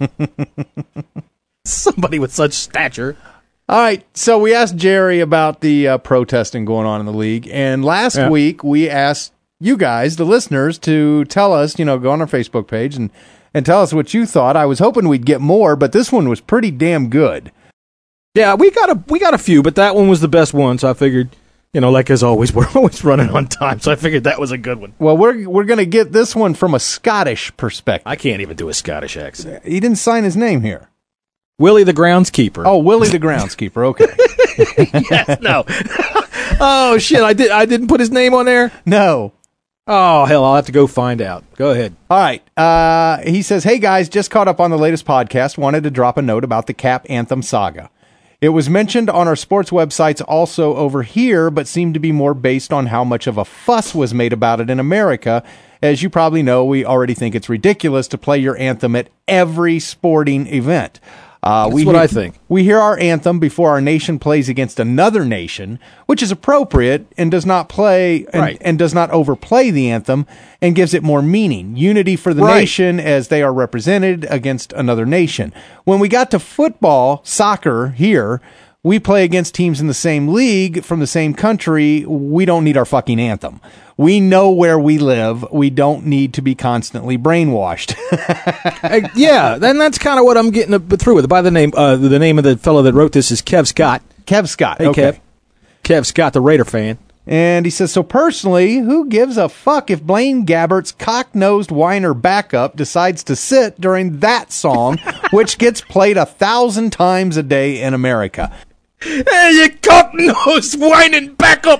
Somebody with such stature. All right, so we asked Jerry about the uh, protesting going on in the league, and last Yeah. week we asked you guys, the listeners, to tell us, you know, go on our Facebook page and, and tell us what you thought. I was hoping we'd get more, but this one was pretty damn good. Yeah, we got a we got a few, but that one was the best one, so I figured, you know, like as always, we're always running on time, so I figured that was a good one. Well, we're we're going to get this one from a Scottish perspective. I can't even do a Scottish accent. He didn't sign his name here. Willie the groundskeeper. Oh, Willie the groundskeeper. Okay. Yes, no. Oh shit! I did. I didn't put his name on there. No. Oh hell! I'll have to go find out. Go ahead. All right. Uh, he says, "Hey guys, just caught up on the latest podcast. Wanted to drop a note about the Cap Anthem saga. It was mentioned on our sports websites also over here, but seemed to be more based on how much of a fuss was made about it in America. As you probably know, we already think it's ridiculous to play your anthem at every sporting event." Uh, That's we what hear, I think. We hear our anthem before our nation plays against another nation, which is appropriate and does not play and, Right. and does not overplay the anthem and gives it more meaning. Unity for the Right. nation as they are represented against another nation. When we got to football, soccer here, we play against teams in the same league from the same country. We don't need our fucking anthem. We know where we live. We don't need to be constantly brainwashed. Uh, yeah, then that's kind of what I'm getting a- through with. By the name, uh, the name of the fellow that wrote this is Kev Scott. Kev Scott. Hey, Okay. Kev. Kev Scott, the Raider fan. And he says, so personally, who gives a fuck if Blaine Gabbert's cock-nosed whiner backup decides to sit during that song, which gets played a thousand times a day in America? Hey, you cock-nosed whining backup!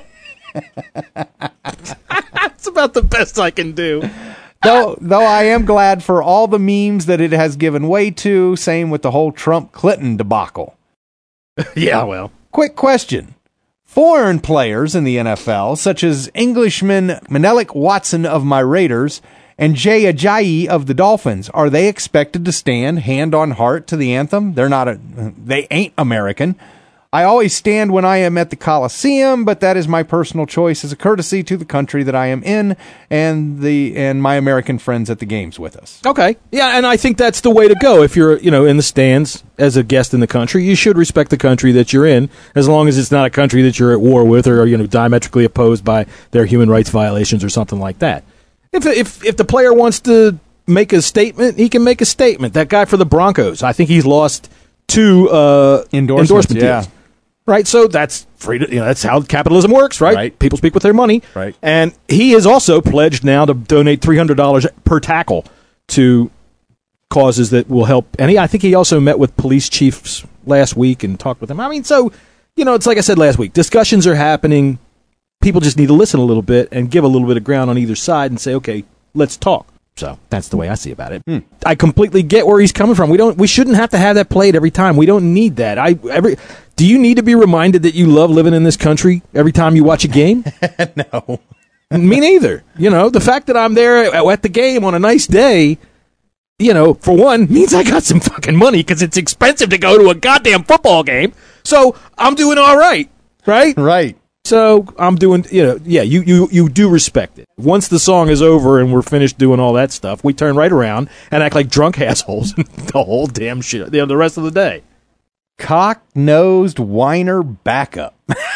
That's about the best I can do. Though, though I am glad for all the memes that it has given way to, same with the whole Trump-Clinton debacle. Yeah, well. Quick question. Foreign players in the N F L, such as Englishman Menelik Watson of my Raiders and Jay Ajayi of the Dolphins. Are they expected to stand hand on heart to the anthem? They're not. A, they ain't American. I always stand when I am at the Coliseum, but that is my personal choice as a courtesy to the country that I am in and the and my American friends at the games with us. Okay. Yeah, and I think that's the way to go. If you're, you know, in the stands as a guest in the country, you should respect the country that you're in, as long as it's not a country that you're at war with or, you know, diametrically opposed by their human rights violations or something like that. If if if the player wants to make a statement, he can make a statement. That guy for the Broncos, I think he's lost two uh, endorsements, endorsement yeah. deals. Right, so that's free to, you know, that's how capitalism works, right? Right. People speak with their money. Right. And he is also pledged now to donate three hundred dollars per tackle to causes that will help. And he, I think he also met with police chiefs last week and talked with them. I mean, so, you know, it's like I said last week, discussions are happening. People just need to listen a little bit and give a little bit of ground on either side and say, okay, let's talk. So that's the way I see about it. Hmm. I completely get where he's coming from. We don't. We shouldn't have to have that played every time. We don't need that. I every. Do you need to be reminded that you love living in this country every time you watch a game? No. Me neither. You know, the fact that I'm there at the game on a nice day, you know, for one, means I got some fucking money because it's expensive to go to a goddamn football game. So I'm doing all right, right? Right. So I'm doing, you know, yeah, you, you, you do respect it. Once the song is over and we're finished doing all that stuff, we turn right around and act like drunk assholes the whole damn shit, you know, the rest of the day. Cock-nosed whiner backup.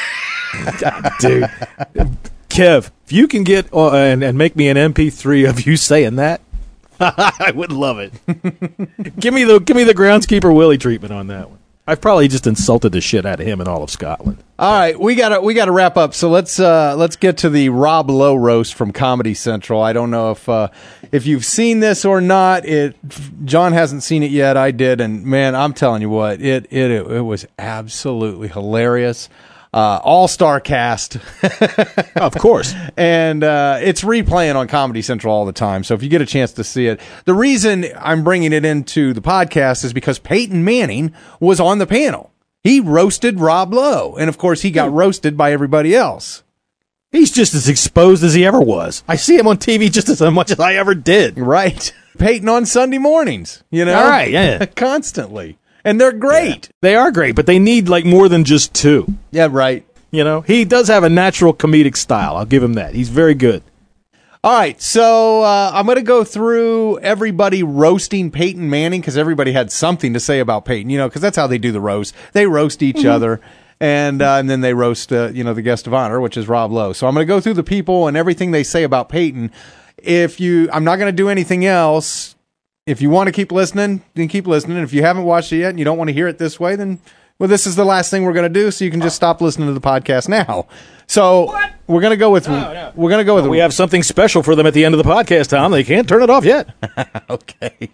Dude. Kev, if you can get uh, and, and make me an M P three of you saying that, I would love it. give me the give me the groundskeeper Willie treatment on that one. I've probably just insulted the shit out of him in all of Scotland. All right, we gotta we gotta wrap up. So let's uh, let's get to the Rob Lowe roast from Comedy Central. I don't know if uh, if you've seen this or not. It John hasn't seen it yet. I did, and man, I'm telling you what, it it it, it was absolutely hilarious. Uh, all-star cast. Of course. And uh, it's replaying on Comedy Central all the time, so if you get a chance to see it. The reason I'm bringing it into the podcast is because Peyton Manning was on the panel. He roasted Rob Lowe, and of course he got roasted by everybody else. He's just as exposed as he ever was. I see him on T V just as much as I ever did. Right. Peyton on Sunday mornings, you know? All right, yeah. Constantly. And they're great. Yeah, they are great, but they need like more than just two. Yeah, right. You know, he does have a natural comedic style. I'll give him that. He's very good. All right, so uh, I'm going to go through everybody roasting Peyton Manning because everybody had something to say about Peyton, you know, because that's how they do the roast. They roast each mm-hmm. other, and uh, and then they roast, uh, you know, the guest of honor, which is Rob Lowe. So I'm going to go through the people and everything they say about Peyton. If you, I'm not going to do anything else. If you want to keep listening, then keep listening. If you haven't watched it yet and you don't want to hear it this way, then, well, this is the last thing we're going to do, so you can just stop listening to the podcast now. So what? we're going to go with, no, no. we're going to go with, well, we have something special for them at the end of the podcast, Tom. They can't turn it off yet. Okay.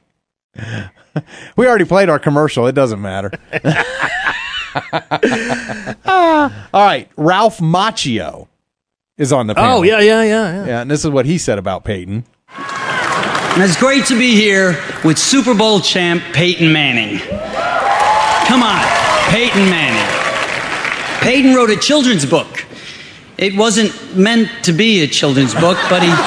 We already played our commercial. It doesn't matter. uh, all right. Ralph Macchio is on the panel. Oh, yeah, yeah, yeah, yeah. Yeah, and this is what he said about Peyton. And it's great to be here with Super Bowl champ Peyton Manning. Come on, Peyton Manning. Peyton wrote a children's book. It wasn't meant to be a children's book, but he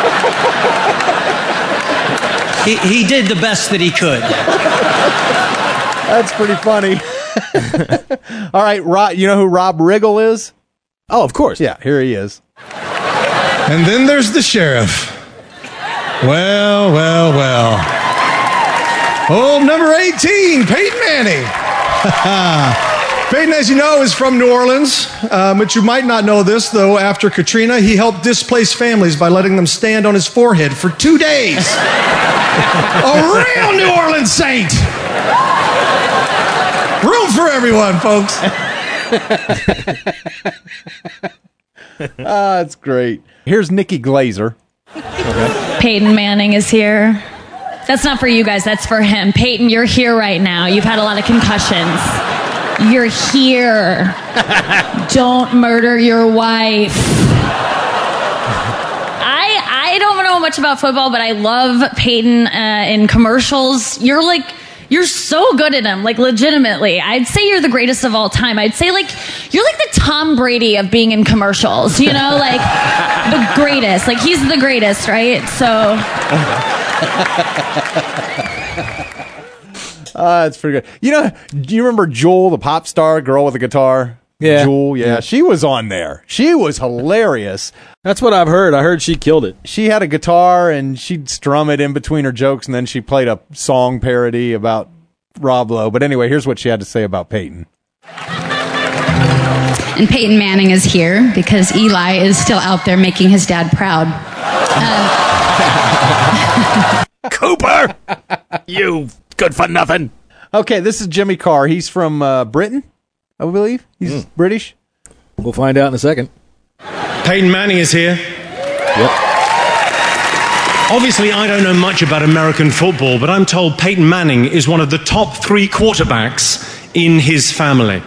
he, he did the best that he could. That's pretty funny. All right, Rob, you know who Rob Riggle is? Oh, of course. Yeah, here he is. And then there's the sheriff. Well, well, well. Oh, number eighteen, Peyton Manning. Peyton, as you know, is from New Orleans, um, but you might not know this, though. After Katrina, he helped displaced families by letting them stand on his forehead for two days. A real New Orleans saint. Room for everyone, folks. Ah, that's great. Here's Nikki Glazer. Okay. Peyton Manning is here. That's not for you guys, that's for him. Peyton, you're here right now. You've had a lot of concussions. You're here. Don't murder your wife. I I don't know much about football, but I love Peyton uh, in commercials. You're like You're so good at them, like legitimately. I'd say you're the greatest of all time. I'd say like you're like the Tom Brady of being in commercials, you know, like the greatest. Like he's the greatest, right? So uh, that's pretty good. You know, do you remember Jewel, the pop star girl with the guitar? Yeah. Jewel, yeah, yeah. She was on there. She was hilarious. That's what I've heard. I heard she killed it. She had a guitar and she'd strum it in between her jokes, and then she played a song parody about Rob Lowe. But anyway, here's what she had to say about Peyton. And Peyton Manning is here because Eli is still out there making his dad proud. Uh, Cooper! You good for nothing. Okay, this is Jimmy Carr. He's from uh, Britain, I believe. He's mm. British. We'll find out in a second. Peyton Manning is here. Yep. Obviously, I don't know much about American football, but I'm told Peyton Manning is one of the top three quarterbacks in his family.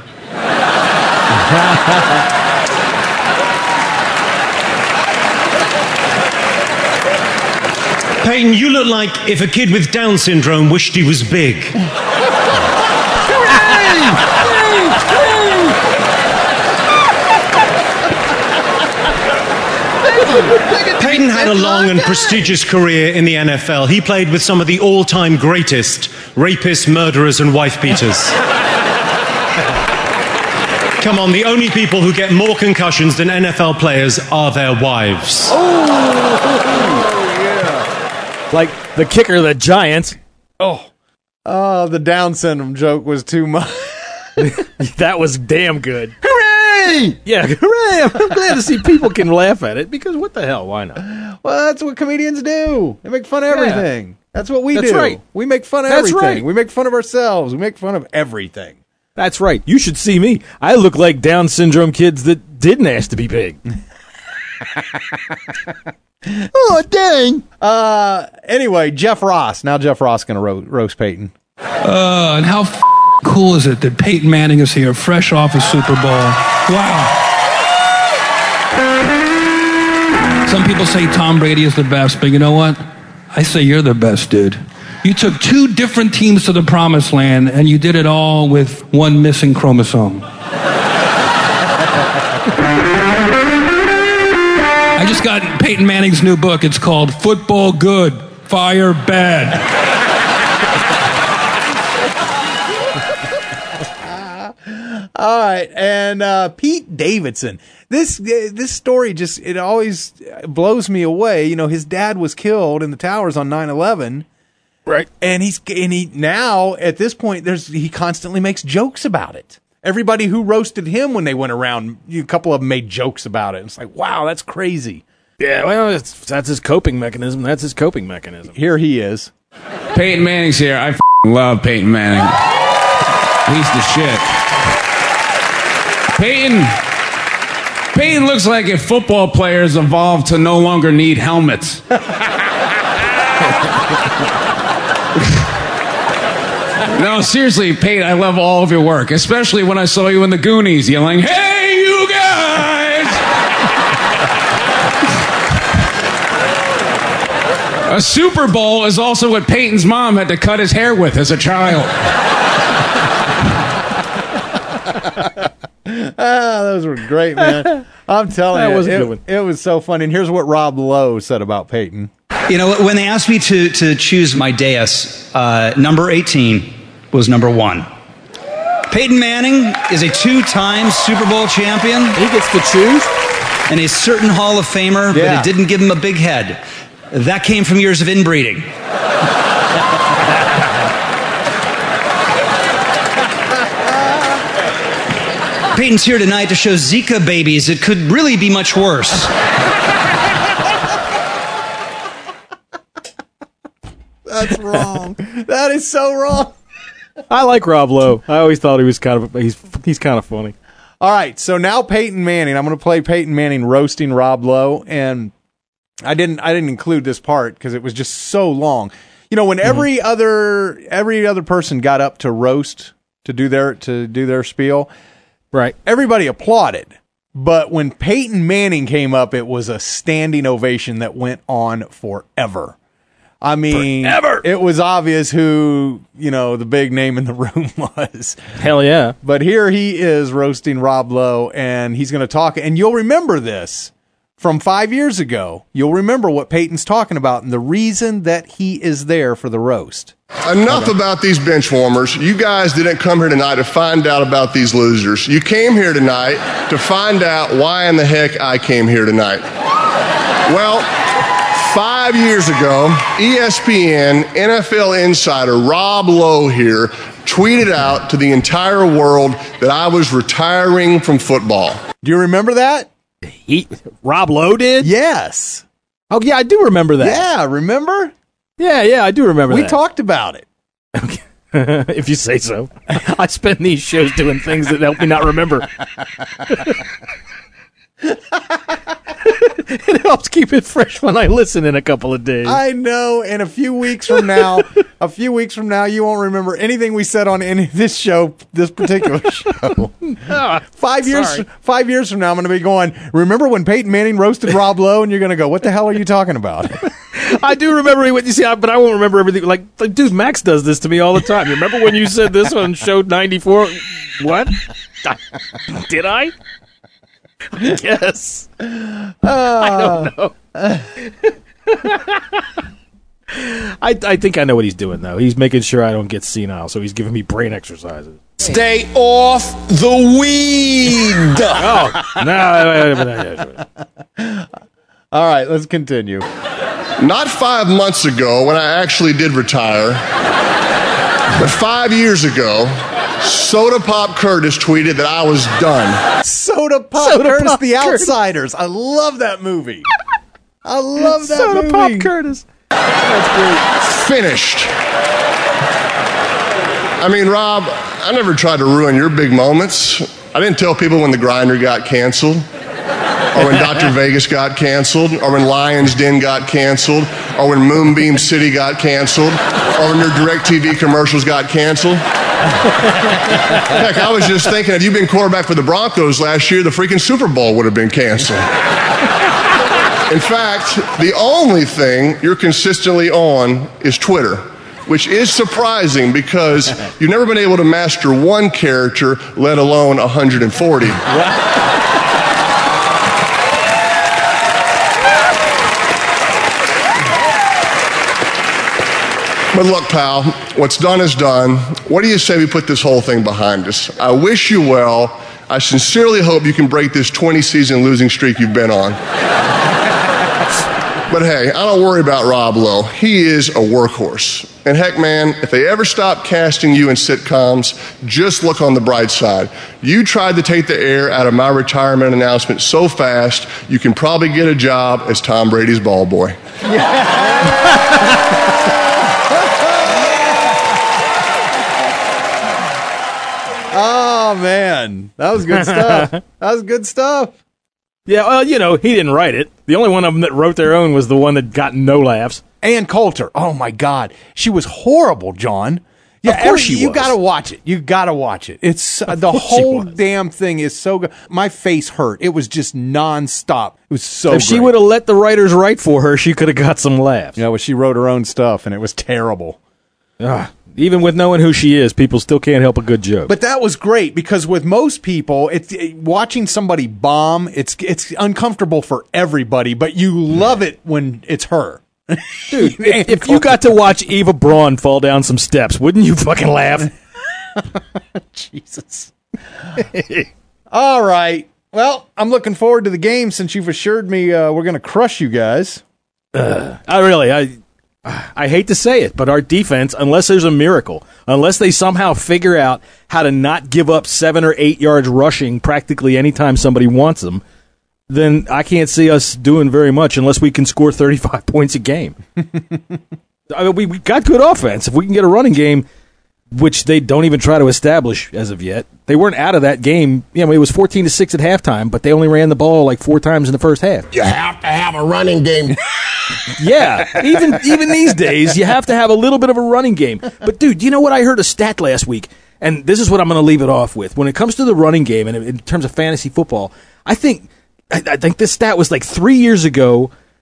Peyton, you look like if a kid with Down syndrome wished he was big. Peyton had a long and prestigious career in the N F L. He played with some of the all-time greatest rapists, murderers, and wife beaters. Come on, the only people who get more concussions than N F L players are their wives. Oh, yeah. Like the kicker of the Giants. Oh. Oh, the Down syndrome joke was too much. That was damn good. Hooray! Yeah, hooray! I'm glad to see people can laugh at it, because what the hell, why not? Well, that's what comedians do. They make fun of everything. Yeah. That's what we that's do. Right. We make fun of that's everything. Right. We make fun of ourselves. We make fun of everything. That's right. You should see me. I look like Down syndrome kids that didn't ask to be big. Oh, dang. Uh, anyway, Jeff Ross. Now Jeff Ross going to ro- roast Peyton. Uh, and how f- cool is it that Peyton Manning is here, fresh off a Super Bowl? Wow. Some people say Tom Brady is the best, but you know what? I say you're the best, dude. You took two different teams to the promised land, and you did it all with one missing chromosome. I just got Peyton Manning's new book. It's called Football Good, Fire Bad. All right, and uh, Pete Davidson. This uh, this story just, it always blows me away. You know, his dad was killed in the towers on nine eleven. Right. And he's and he now at this point there's he constantly makes jokes about it. Everybody who roasted him when they went around, a couple of them made jokes about it. It's like, wow, that's crazy. Yeah, well, it's, that's his coping mechanism. That's his coping mechanism. Here he is. Peyton Manning's here. I f***ing love Peyton Manning. He's the shit. Peyton, Peyton looks like if football players evolved to no longer need helmets. No, seriously, Peyton, I love all of your work, especially when I saw you in the Goonies yelling, "Hey, you guys!" A Super Bowl is also what Peyton's mom had to cut his hair with as a child. Ah, those were great, man. I'm telling that you, was a it, good one. It was so funny. And here's what Rob Lowe said about Peyton. You know, when they asked me to, to choose my dais, uh, number eighteen was number one. Peyton Manning is a two-time Super Bowl champion. He gets to choose. And a certain Hall of Famer, Yeah. but it didn't give him a big head. That came from years of inbreeding. Peyton's here tonight to show Zika babies it could really be much worse. That's wrong. That is so wrong. I like Rob Lowe. I always thought he was kind of he's he's kind of funny. All right, so now Peyton Manning. I'm going to play Peyton Manning roasting Rob Lowe, and I didn't I didn't include this part because it was just so long. You know, when every mm-hmm. other every other person got up to roast to do their to do their spiel, right? Everybody applauded. But when Peyton Manning came up, it was a standing ovation that went on forever. I mean, Forever. It was obvious who, you know, the big name in the room was. Hell yeah. But here he is roasting Rob Lowe, and he's going to talk. And you'll remember this from five years ago. You'll remember what Peyton's talking about and the reason that he is there for the roast. Enough about these bench warmers. You guys didn't come here tonight to find out about these losers. You came here tonight to find out why in the heck I came here tonight. Well, five years ago, E S P N N F L insider Rob Lowe here tweeted out to the entire world that I was retiring from football. Do you remember that? He, Rob Lowe did? Yes. Oh, yeah, I do remember that. Yeah, remember? Yeah, yeah, I do remember we that. We talked about it. If you say so. I spend these shows doing things that help me not remember. It helps keep it fresh when I listen in a couple of days. I know, and a few weeks from now, a few weeks from now, you won't remember anything we said on any this show, this particular show. Oh, five years, sorry. five years from now, I'm going to be going. Remember when Peyton Manning roasted Rob Lowe? And you're going to go, "What the hell are you talking about?" I do remember what you see, but I won't remember everything. Like, like, dude, Max does this to me all the time. You remember when you said this on show ninety-four? What? Did I? Yes. Uh, I don't know. I I think I know what he's doing though. He's making sure I don't get senile, so he's giving me brain exercises. Stay off the weed. Oh no! Wait, wait, wait, wait, wait. All right, let's continue. Not five months ago when I actually did retire, but five years ago, Soda Pop Curtis tweeted that I was done. Soda Pop Soda Curtis, Pop The Curtis. Outsiders. I love that movie. I love that Soda movie. Pop Curtis. That's great. Finished. I mean, Rob, I never tried to ruin your big moments. I didn't tell people when The Grinder got canceled, or when Doctor Vegas got canceled, or when Lion's Den got canceled, or when Moonbeam City got canceled, or when your DirecTV commercials got canceled. Heck, I was just thinking, if you'd been quarterback for the Broncos last year, the freaking Super Bowl would have been canceled. In fact, the only thing you're consistently on is Twitter, which is surprising because you've never been able to master one character, let alone one hundred forty. But look, pal, what's done is done. What do you say we put this whole thing behind us? I wish you well. I sincerely hope you can break this twenty-season losing streak you've been on. But hey, I don't worry about Rob Lowe. He is a workhorse. And heck, man, if they ever stop casting you in sitcoms, just look on the bright side. You tried to take the air out of my retirement announcement so fast, you can probably get a job as Tom Brady's ball boy. Oh, man. That was good stuff. That was good stuff. Yeah, well, you know, he didn't write it. The only one of them that wrote their own was the one that got no laughs. Ann Coulter. Oh, my God. She was horrible, John. Yeah, of course every, she you was. got to watch it. You got to watch it. It's uh, the whole damn thing is so good. My face hurt. It was just nonstop. It was so If she great. would have let the writers write for her, she could have got some laughs. Yeah, well, she wrote her own stuff, and it was terrible. Ugh. Even with knowing who she is, people still can't help a good joke. But that was great because with most people, it's it, watching somebody bomb. It's it's uncomfortable for everybody, but you love it when it's her. Dude, if, if you got to watch Eva Braun fall down some steps, wouldn't you fucking laugh? Jesus. All right. Well, I'm looking forward to the game since you've assured me uh, we're going to crush you guys. Uh, I really, I, I hate to say it, but our defense, unless there's a miracle, unless they somehow figure out how to not give up seven or eight yards rushing practically anytime somebody wants them, then I can't see us doing very much unless we can score thirty-five points a game. I mean, we, we got good offense. If we can get a running game, which they don't even try to establish as of yet. They weren't out of that game. You know, it was fourteen to six at halftime, but they only ran the ball like four times in the first half. You have to have a running game. Yeah, even even these days, you have to have a little bit of a running game. But, dude, you know what? I heard a stat last week, and this is what I'm going to leave it off with. When it comes to the running game, and in terms of fantasy football, I think I, I think this stat was like three years ago,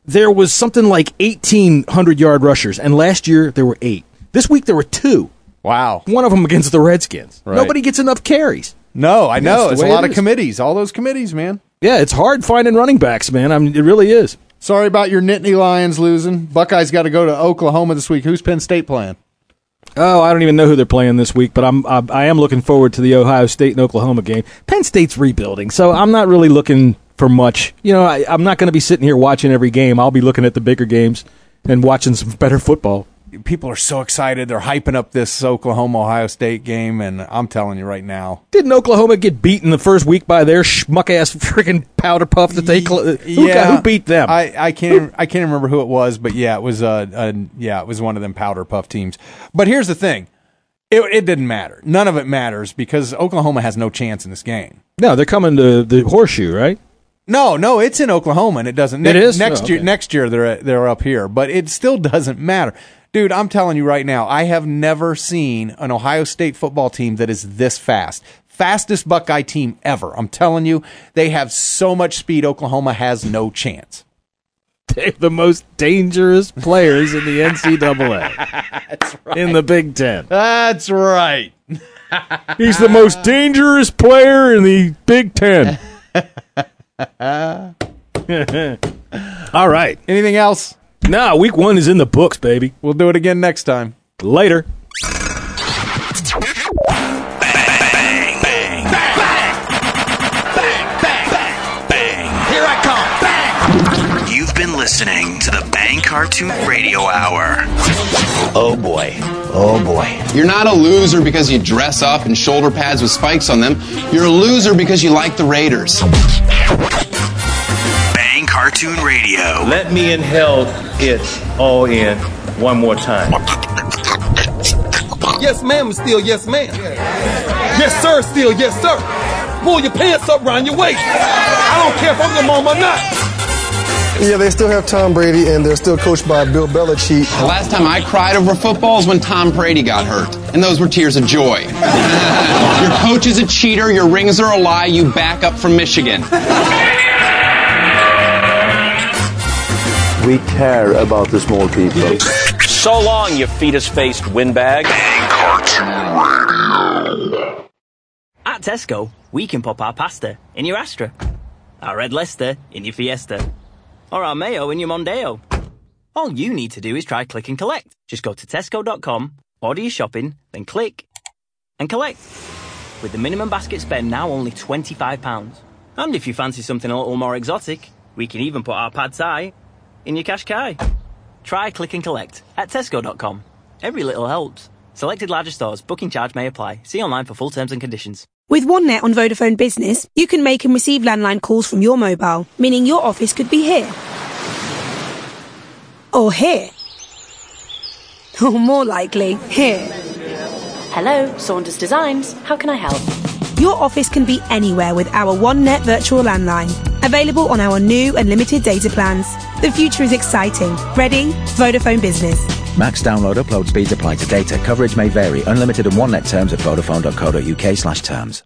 there was something like eighteen hundred-yard rushers, and last year there were eight. This week there were two. Wow. One of them against the Redskins. Right. Nobody gets enough carries. No, I know. That's It's the a way lot it of is. committees. All those committees, man. Yeah, it's hard finding running backs, man. I mean, it really is. Sorry about your Nittany Lions losing. Buckeyes got to go to Oklahoma this week. Who's Penn State playing? Oh, I don't even know who they're playing this week, but I'm I, I am looking forward to the Ohio State and Oklahoma game. Penn State's rebuilding, so I'm not really looking for much. You know, I, I'm not going to be sitting here watching every game. I'll be looking at the bigger games and watching some better football. People are so excited. They're hyping up this Oklahoma-Ohio State game, and I'm telling you right now. Didn't Oklahoma get beaten the first week by their schmuck-ass freaking powder puff that they cl- who, Yeah, who beat them? I, I can't I can't remember who it was, but yeah, it was uh, uh yeah, it was one of them powder puff teams. But here's the thing. It, it didn't matter. None of it matters because Oklahoma has no chance in this game. No, they're coming to the Horseshoe, right? No, no, it's in Oklahoma, and it doesn't. It ne- is? next Oh, year. okay. Next year they're they're up here, but it still doesn't matter, dude. I'm telling you right now, I have never seen an Ohio State football team that is this fast. Fastest Buckeye team ever. I'm telling you, they have so much speed. Oklahoma has no chance. They're the most dangerous players in the N C double A. That's right. In the Big Ten. That's right. He's the most dangerous player in the Big Ten. All right. Anything else? No, week one is in the books, baby. We'll do it again next time. Later. Here I come. Bang! You've been listening to the Bang Cartoon Radio Hour. Oh boy. Oh boy. You're not a loser because you dress up in shoulder pads with spikes on them. You're a loser because you like the Raiders. Bang Cartoon Radio. Let me inhale it all in one more time. Yes, ma'am is still yes, ma'am. Yes, sir, still yes, sir. Pull your pants up around your waist. I don't care if I'm your mom or not. Yeah, they still have Tom Brady, and they're still coached by Bill Belichick. The last time I cried over football is when Tom Brady got hurt, and those were tears of joy. Your coach is a cheater, your rings are a lie, you back up from Michigan. We care about the small people. So long, you fetus-faced windbag. Bang Cartoon Radio. At Tesco, we can pop our pasta in your Astra, our Red Leicester in your Fiesta, or our mayo in your Mondeo. All you need to do is try Click and Collect. Just go to tesco dot com, order your shopping, then click and collect. With the minimum basket spend now only twenty-five pounds. And if you fancy something a little more exotic, we can even put our pad thai in your Qashqai. Try Click and Collect at tesco dot com. Every little helps. Selected larger stores. Booking charge may apply. See online for full terms and conditions. With OneNet on Vodafone Business, you can make and receive landline calls from your mobile, meaning your office could be here. Or here. Or more likely, here. Hello, Saunders Designs. How can I help? Your office can be anywhere with our OneNet virtual landline. Available on our new and limited data plans. The future is exciting. Ready? Vodafone Business. Max download upload speeds apply to data. Coverage may vary. Unlimited and one net terms at vodafone dot co dot uk slash terms.